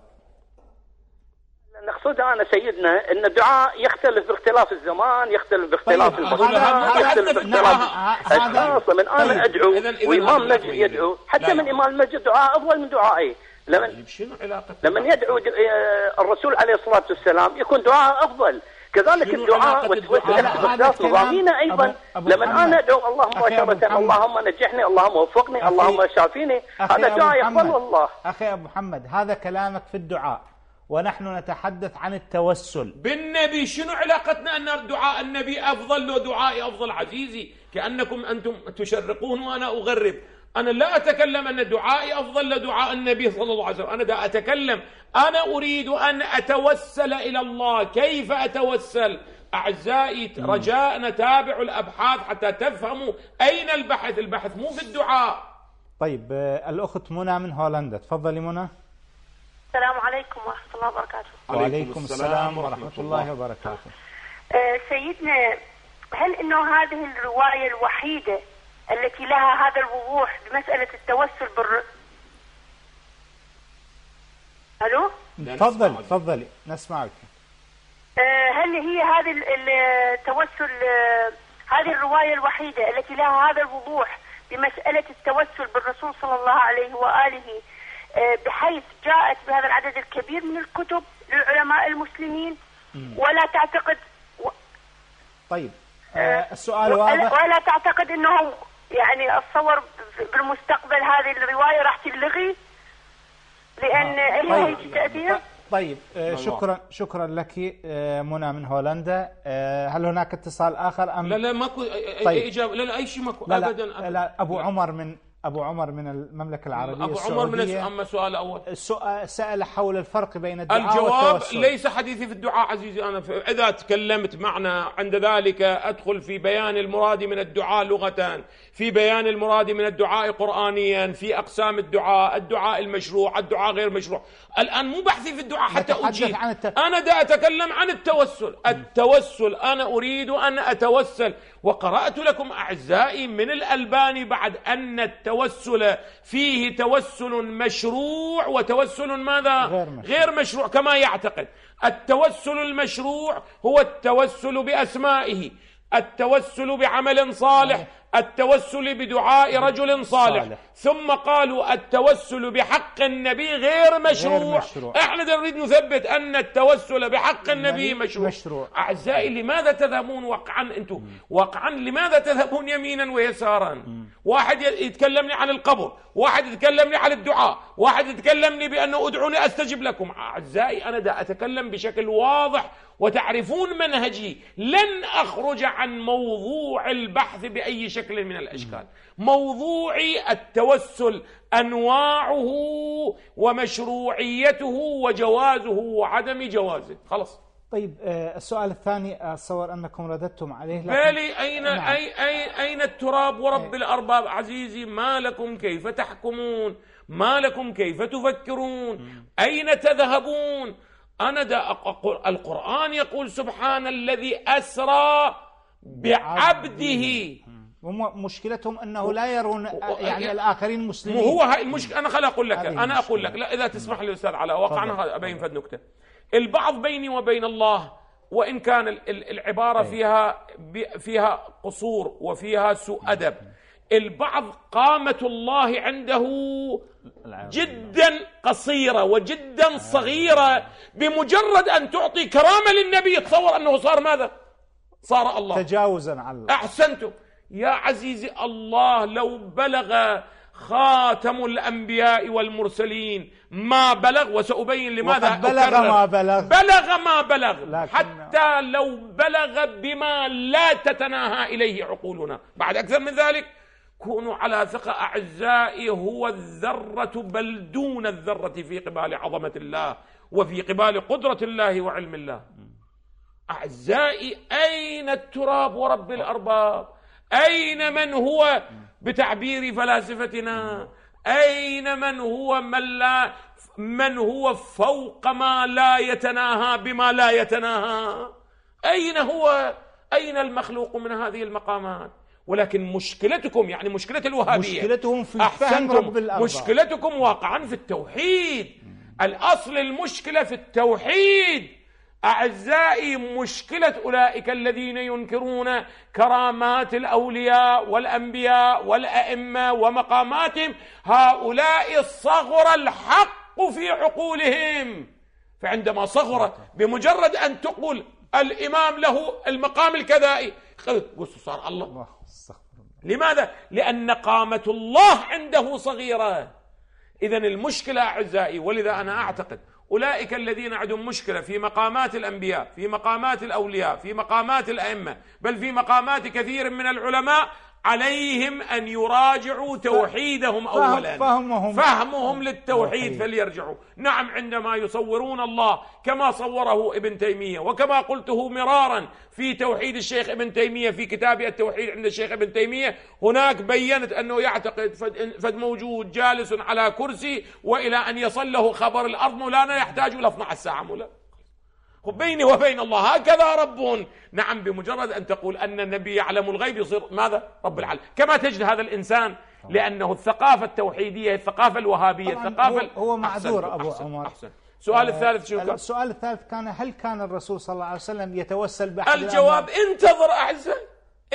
[SPEAKER 9] نقصد أنا سيدنا أن الدعاء يختلف باختلاف الزمان، يختلف باختلاف المكان، يختلف باختلاف أشخاص. من أنا أدعو وإمام المسجد يدعو، حتى من إمام المسجد دعاء أفضل من دعائي. لما يدعو الرسول عليه الصلاة والسلام يكون دعاء أفضل. كذلك الدعاء والتوسل نظامينا أيضا. لما أنا أدعو الله مباشرة اللهم نجحني، اللهم وفقني، اللهم شافيني، هذا دعاء يقبله الله.
[SPEAKER 3] أخي أبو محمد هذا كلامك في الدعاء، ونحن نتحدث عن التوسل
[SPEAKER 2] بالنبي. شنو علاقتنا أن دعاء النبي أفضل لو دعائي أفضل عزيزي؟ كأنكم أنتم تشرقون وأنا أغرب. أنا لا أتكلم أن دعائي أفضل لدعاء النبي صلى الله عليه وسلم. أنا دا أتكلم أنا أريد أن أتوسل إلى الله. كيف أتوسل؟ أعزائي رجاء نتابع الأبحاث حتى تفهموا أين البحث. البحث مو في الدعاء.
[SPEAKER 3] طيب الأخت منى من هولندا، تفضلي منى.
[SPEAKER 10] السلام عليكم ورحمة الله وبركاته.
[SPEAKER 3] وعليكم السلام ورحمة الله وبركاته.
[SPEAKER 10] سيدنا، هل إنه هذه الرواية الوحيدة التي لها هذا الوضوح بمسألة التوسل ألو؟
[SPEAKER 3] تفضلي نسمعك.
[SPEAKER 10] هل هي هذه التوسل هذه الرواية الوحيدة التي لها هذا الوضوح بمسألة التوسل بالرسول صلى الله عليه وآله، بحيث جاءت بهذا العدد الكبير من الكتب للعلماء المسلمين؟ ولا تعتقد
[SPEAKER 3] طيب السؤال واضح.
[SPEAKER 10] ولا تعتقد انه يعني اتصور بالمستقبل هذه الرواية راح تلغي لان لها تأثير؟
[SPEAKER 3] طيب شكرا لك منى من هولندا. هل هناك اتصال آخر أم
[SPEAKER 2] لا ماكو إجابة؟ لا أي شيء ماكو أبدا.
[SPEAKER 3] لا أبو عمر من المملكة العربية السعودية.
[SPEAKER 2] أبو عمر من أما سؤال أول
[SPEAKER 3] سأل حول الفرق بين الدعاء
[SPEAKER 2] الجواب
[SPEAKER 3] والتوسل.
[SPEAKER 2] ليس حديثي في الدعاء عزيزي. أنا إذا تكلمت معنا عند ذلك أدخل في بيان المراد من الدعاء لغة، في بيان المراد من الدعاء قرآنيا، في أقسام الدعاء المشروع، الدعاء غير مشروع. الآن مو بحثي في الدعاء حتى أجيب. أنا دا أتكلم عن التوسل. أنا أريد أن أتوسل. وقرأت لكم أعزائي من الألباني بعد أن التوسل فيه توسل مشروع وتوسل ماذا؟ غير مشروع كما يعتقد. التوسل المشروع هو التوسل بأسمائه، التوسل بعمل صالح، التوسل بدعاء رجل صالح. ثم قالوا التوسل بحق النبي غير مشروع. احنا نريد نثبت أن التوسل بحق النبي مشروع. أعزائي لماذا تذهبون واقعا لماذا تذهبون يمينا ويسارا؟ واحد يتكلمني عن القبر، واحد يتكلمني عن الدعاء، واحد يتكلمني بأنه ادعوني أستجب لكم. أعزائي أنا دا أتكلم بشكل واضح وتعرفون منهجي. لن أخرج عن موضوع البحث بأي شكل من الأشكال. موضوعي التوسل، أنواعه ومشروعيته وجوازه وعدم جوازه. خلاص.
[SPEAKER 3] طيب السؤال الثاني أتصور أنكم رددتم عليه.
[SPEAKER 2] بالي أين التراب ورب الأرباب؟ عزيزي ما لكم كيف تحكمون؟ ما لكم كيف تفكرون؟ أين تذهبون؟ أنا دا أقول القرآن يقول سبحان الذي أسرى بعبده.
[SPEAKER 3] ومشكلتهم أنه لا يرون يعني الآخرين مسلمين.
[SPEAKER 2] هو هاي المشكلة. أنا أقول لك لا إذا تسمح لي أستاذ علاء واقعا أبين فد نكتة. البعض بيني وبين الله وإن كان العبارة فيها قصور وفيها سوء أدب، البعض قامة الله عنده جدا قصيرة وجدا صغيرة. بمجرد أن تعطي كرامة للنبي تصور أنه صار ماذا؟ صار الله.
[SPEAKER 3] تجاوزا على الله.
[SPEAKER 2] أحسنتم. يا عزيزي الله لو بلغ خاتم الأنبياء والمرسلين ما بلغ، وسأبين لماذا بلغ ما بلغ حتى لو بلغ بما لا تتناهى إليه عقولنا. بعد أكثر من ذلك كونوا على ثقة أعزائي، هو الذرة بل دون الذرة في قبال عظمة الله وفي قبال قدرة الله وعلم الله. أعزائي أين التراب ورب الأرباب؟ أين من هو بتعبير فلاسفتنا؟ أين من هو فوق ما لا يتناهى بما لا يتناهى؟ أين هو؟ أين المخلوق من هذه المقامات؟ ولكن مشكلتكم، يعني مشكلة الوهابية،
[SPEAKER 3] مشكلتهم في فهم رب الأرباب،
[SPEAKER 2] مشكلتكم واقعا في التوحيد. الأصل المشكلة في التوحيد. أعزائي مشكلة أولئك الذين ينكرون كرامات الأولياء والأنبياء والأئمة ومقاماتهم، هؤلاء صغر الحق في عقولهم. فعندما صغر، بمجرد أن تقول الإمام له المقام الكذائي قلت صار الله. لماذا؟ لأن قامة الله عنده صغيرة. إذن المشكلة أعزائي، ولذا أنا أعتقد أولئك الذين عندهم مشكلة في مقامات الأنبياء، في مقامات الأولياء، في مقامات الأئمة، بل في مقامات كثير من العلماء، عليهم أن يراجعوا توحيدهم أولا، فهمهم للتوحيد فليرجعوا. نعم، عندما يصورون الله كما صوره ابن تيمية، وكما قلته مرارا في توحيد الشيخ ابن تيمية في كتاب التوحيد عند الشيخ ابن تيمية، هناك بيّنت أنه يعتقد فد موجود جالس على كرسي، وإلى أن يصل له خبر الأرض مولانا يحتاج إلى 12 ساعة مولانا، بيني وبين الله هكذا رب. نعم، بمجرد أن تقول أن النبي يعلم الغيب يصير ماذا؟ رب العالمين. كما تجد هذا الإنسان، لأنه الثقافة التوحيدية، الثقافة الوهابية، الثقافة
[SPEAKER 3] هو معذور أبو عمر.
[SPEAKER 2] السؤال الثالث شو كان؟
[SPEAKER 3] السؤال الثالث كان: هل كان الرسول صلى الله عليه وسلم يتوسل بأحد؟
[SPEAKER 2] الجواب: انتظر أعزائي،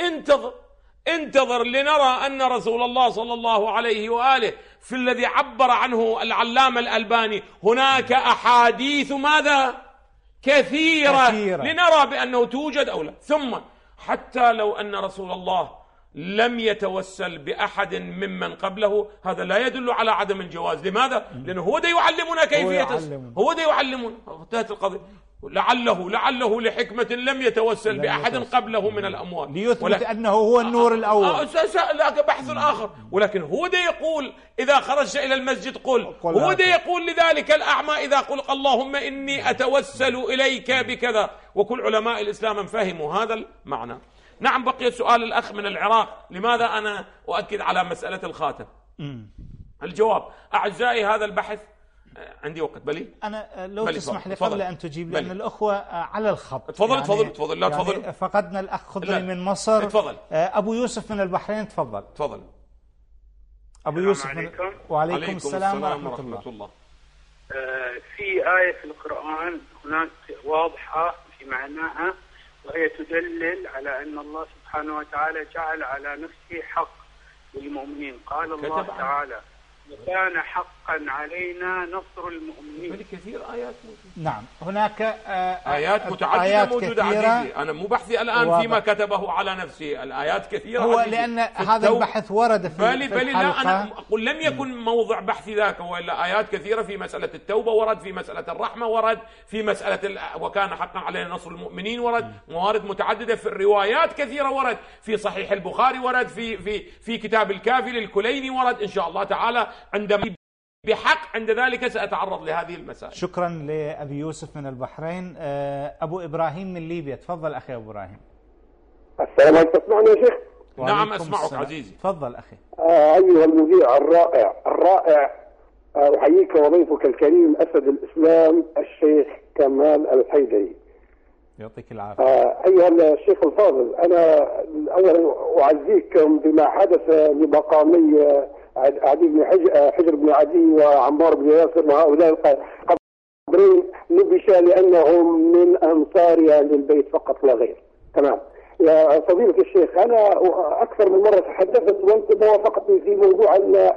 [SPEAKER 2] انتظر لنرى أن رسول الله صلى الله عليه وآله في الذي عبر عنه العلامة الألباني هناك أحاديث ماذا؟ كثيرة لنرى بأنه توجد أو لا. ثم حتى لو أن رسول الله لم يتوسل بأحد ممن قبله، هذا لا يدل على عدم الجواز. لماذا؟ لأنه هو ده يعلمنا كيفية، هو ده يعلمنا. انتهت القضية. لعله لحكمة لم يتوسل بأحد قبله من الأموال،
[SPEAKER 3] ليثبت أنه هو النور الأول.
[SPEAKER 2] لا بحث آخر. ولكن هو ده يقول إذا خرجت إلى المسجد قل. هو ده يقول لذلك الأعمى إذا قل اللهم إني أتوسل إليك بكذا. وكل علماء الإسلام فهموا هذا المعنى. نعم، بقي سؤال الأخ من العراق: لماذا أنا أؤكد على مسألة الخاتم؟ الجواب: أعزائي، هذا البحث عندي وقت بلي؟
[SPEAKER 3] أنا لو تسمح لي قبل أن تجيب، لأن الأخوة على الخط.
[SPEAKER 2] تفضل. لا تفضل.
[SPEAKER 3] يعني فقدنا الأخ خضري من مصر.
[SPEAKER 2] تفضل.
[SPEAKER 3] أبو يوسف من البحرين. تفضل. أبو يوسف وعليكم السلام ورحمة الله.
[SPEAKER 11] في آية في القرآن هناك واضحة في معناها، وهي تدلل على أن الله سبحانه وتعالى جعل على نفسه حق للمؤمنين. قال الله تعالى: وكان حقا علينا نصر المؤمنين.
[SPEAKER 2] كثير آيات موجودة.
[SPEAKER 3] نعم، هناك
[SPEAKER 2] آيات متعددة موجودة عزيزي. أنا مو بحثي الآن فيما كتبه على نفسه، الآيات كثيرة.
[SPEAKER 3] هو لأن هذا البحث ورد في الحلقة.
[SPEAKER 2] لا، أنا أقول لم يكن موضع بحثي ذاك، وإلا آيات كثيرة في مسألة التوبة ورد، في مسألة الرحمة ورد، في مسألة وكان حقا علينا نصر المؤمنين ورد، موارد متعددة في الروايات كثيرة ورد، في صحيح البخاري ورد، في كتاب الكافي للكليني ورد. إن شاء الله تعالى عندما بحق عند ذلك سأتعرض لهذه المسائل.
[SPEAKER 3] شكرا لأبي يوسف من البحرين. أبو إبراهيم من ليبيا. تفضل أخي أبو إبراهيم.
[SPEAKER 12] السلام عليكم. تسمعني يا شيخ؟
[SPEAKER 2] نعم أسمعك عزيزي.
[SPEAKER 3] تفضل أخي.
[SPEAKER 12] أيها المذيع الرائع، أحييك وضيفك الكريم أسد الإسلام الشيخ كمال الحيدري.
[SPEAKER 3] يعطيك العافية.
[SPEAKER 12] أيها الشيخ الفاضل، أنا أولا أعزيكم بما حدث لمقامي عدي بن حجر بن عدي وعمار بن ياسر، وهؤلاء القبرين نبش لأنهم من أنصار أهل البيت فقط لا غير. تمام. يا فضيلة الشيخ، أنا أكثر من مرة تحدثت وأنت ما وافقتني في موضوع أن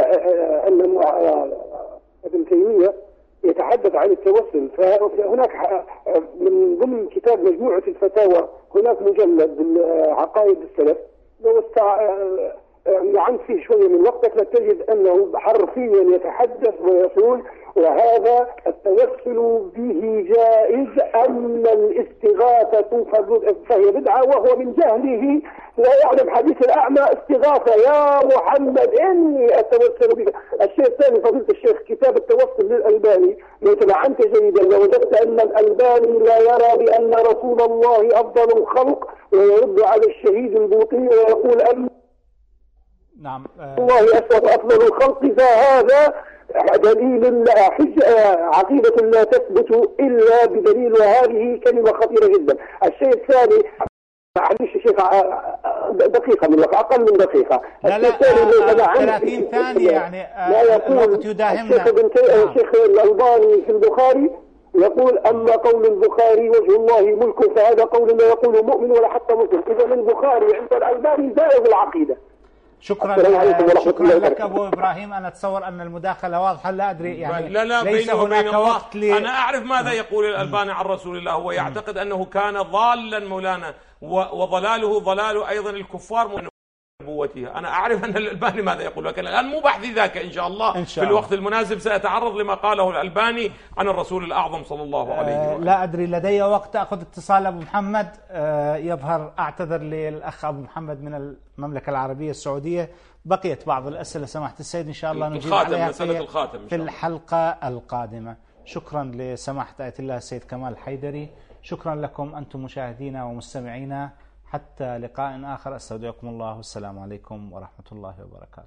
[SPEAKER 12] ابن تيمية يتحدث عن التوسل. فهناك من ضمن كتاب مجموعة الفتاوى هناك مجلد عقائد السلف لو عن فيه شوية من وقتك لتجد أنه حرفيا يتحدث ويقول وهذا التوسل به جائز، أما الاستغاثة فهي بدعة، وهو من جهله لا يعلم حديث الأعمى استغاثة يا محمد إني أتوسل بك. الشيء الثاني فضيلة الشيخ، كتاب التوسل للألباني لو تبعنت جيدا لوجدت أن الألباني لا يرى بأن رسول الله أفضل الخلق، ويرد على الشهيد البوطي ويقول أن
[SPEAKER 3] نعم
[SPEAKER 12] الله أفضل الخلق، فهذا دليل عقيدة لا تثبت إلا بدليل، وهذه كلمة خطيرة جدا. الشيء الثاني معلش يا شيخ دقيقة من وقت، أقل من دقيقة.
[SPEAKER 3] لا 30 ثانية يعني
[SPEAKER 12] لا يقول
[SPEAKER 3] الوقت يداهمنا.
[SPEAKER 12] الشيخ الألباني في البخاري يقول أما قول البخاري وجه الله ملكه فهذا قول لا يقول مؤمن ولا حتى مسلم. إذا البخاري عند الألباني زائد العقيدة.
[SPEAKER 3] شكرا لك أبو إبراهيم. أنا أتصور أن المداخلة واضحة، لا أدري يعني
[SPEAKER 2] لا
[SPEAKER 3] ليس هناك وقت
[SPEAKER 2] أنا أعرف ماذا يقول الألباني عن رسول الله. هو يعتقد أنه كان ضالا مولانا، وضلاله ضلال أيضا الكفار من نبوته. أنا أعرف أن الألباني ماذا يقول، لكن الآن مو بحثي ذاك. إن شاء الله في الوقت المناسب سأتعرض لما قاله الألباني عن الرسول الأعظم صلى الله عليه وسلم.
[SPEAKER 3] لا أدري لدي وقت أخذ اتصال أبو محمد. يظهر أعتذر للأخ أبو محمد من المملكة العربية السعودية. بقيت بعض الأسئلة سماحة السيد إن شاء الله نجيب عليها في الحلقة القادمة. شكرا لسماحة آية الله السيد كمال الحيدري. شكرا لكم أنتم مشاهدينا ومستمعينا. حتى لقاء آخر، أستودعكم الله والسلام عليكم ورحمة الله وبركاته.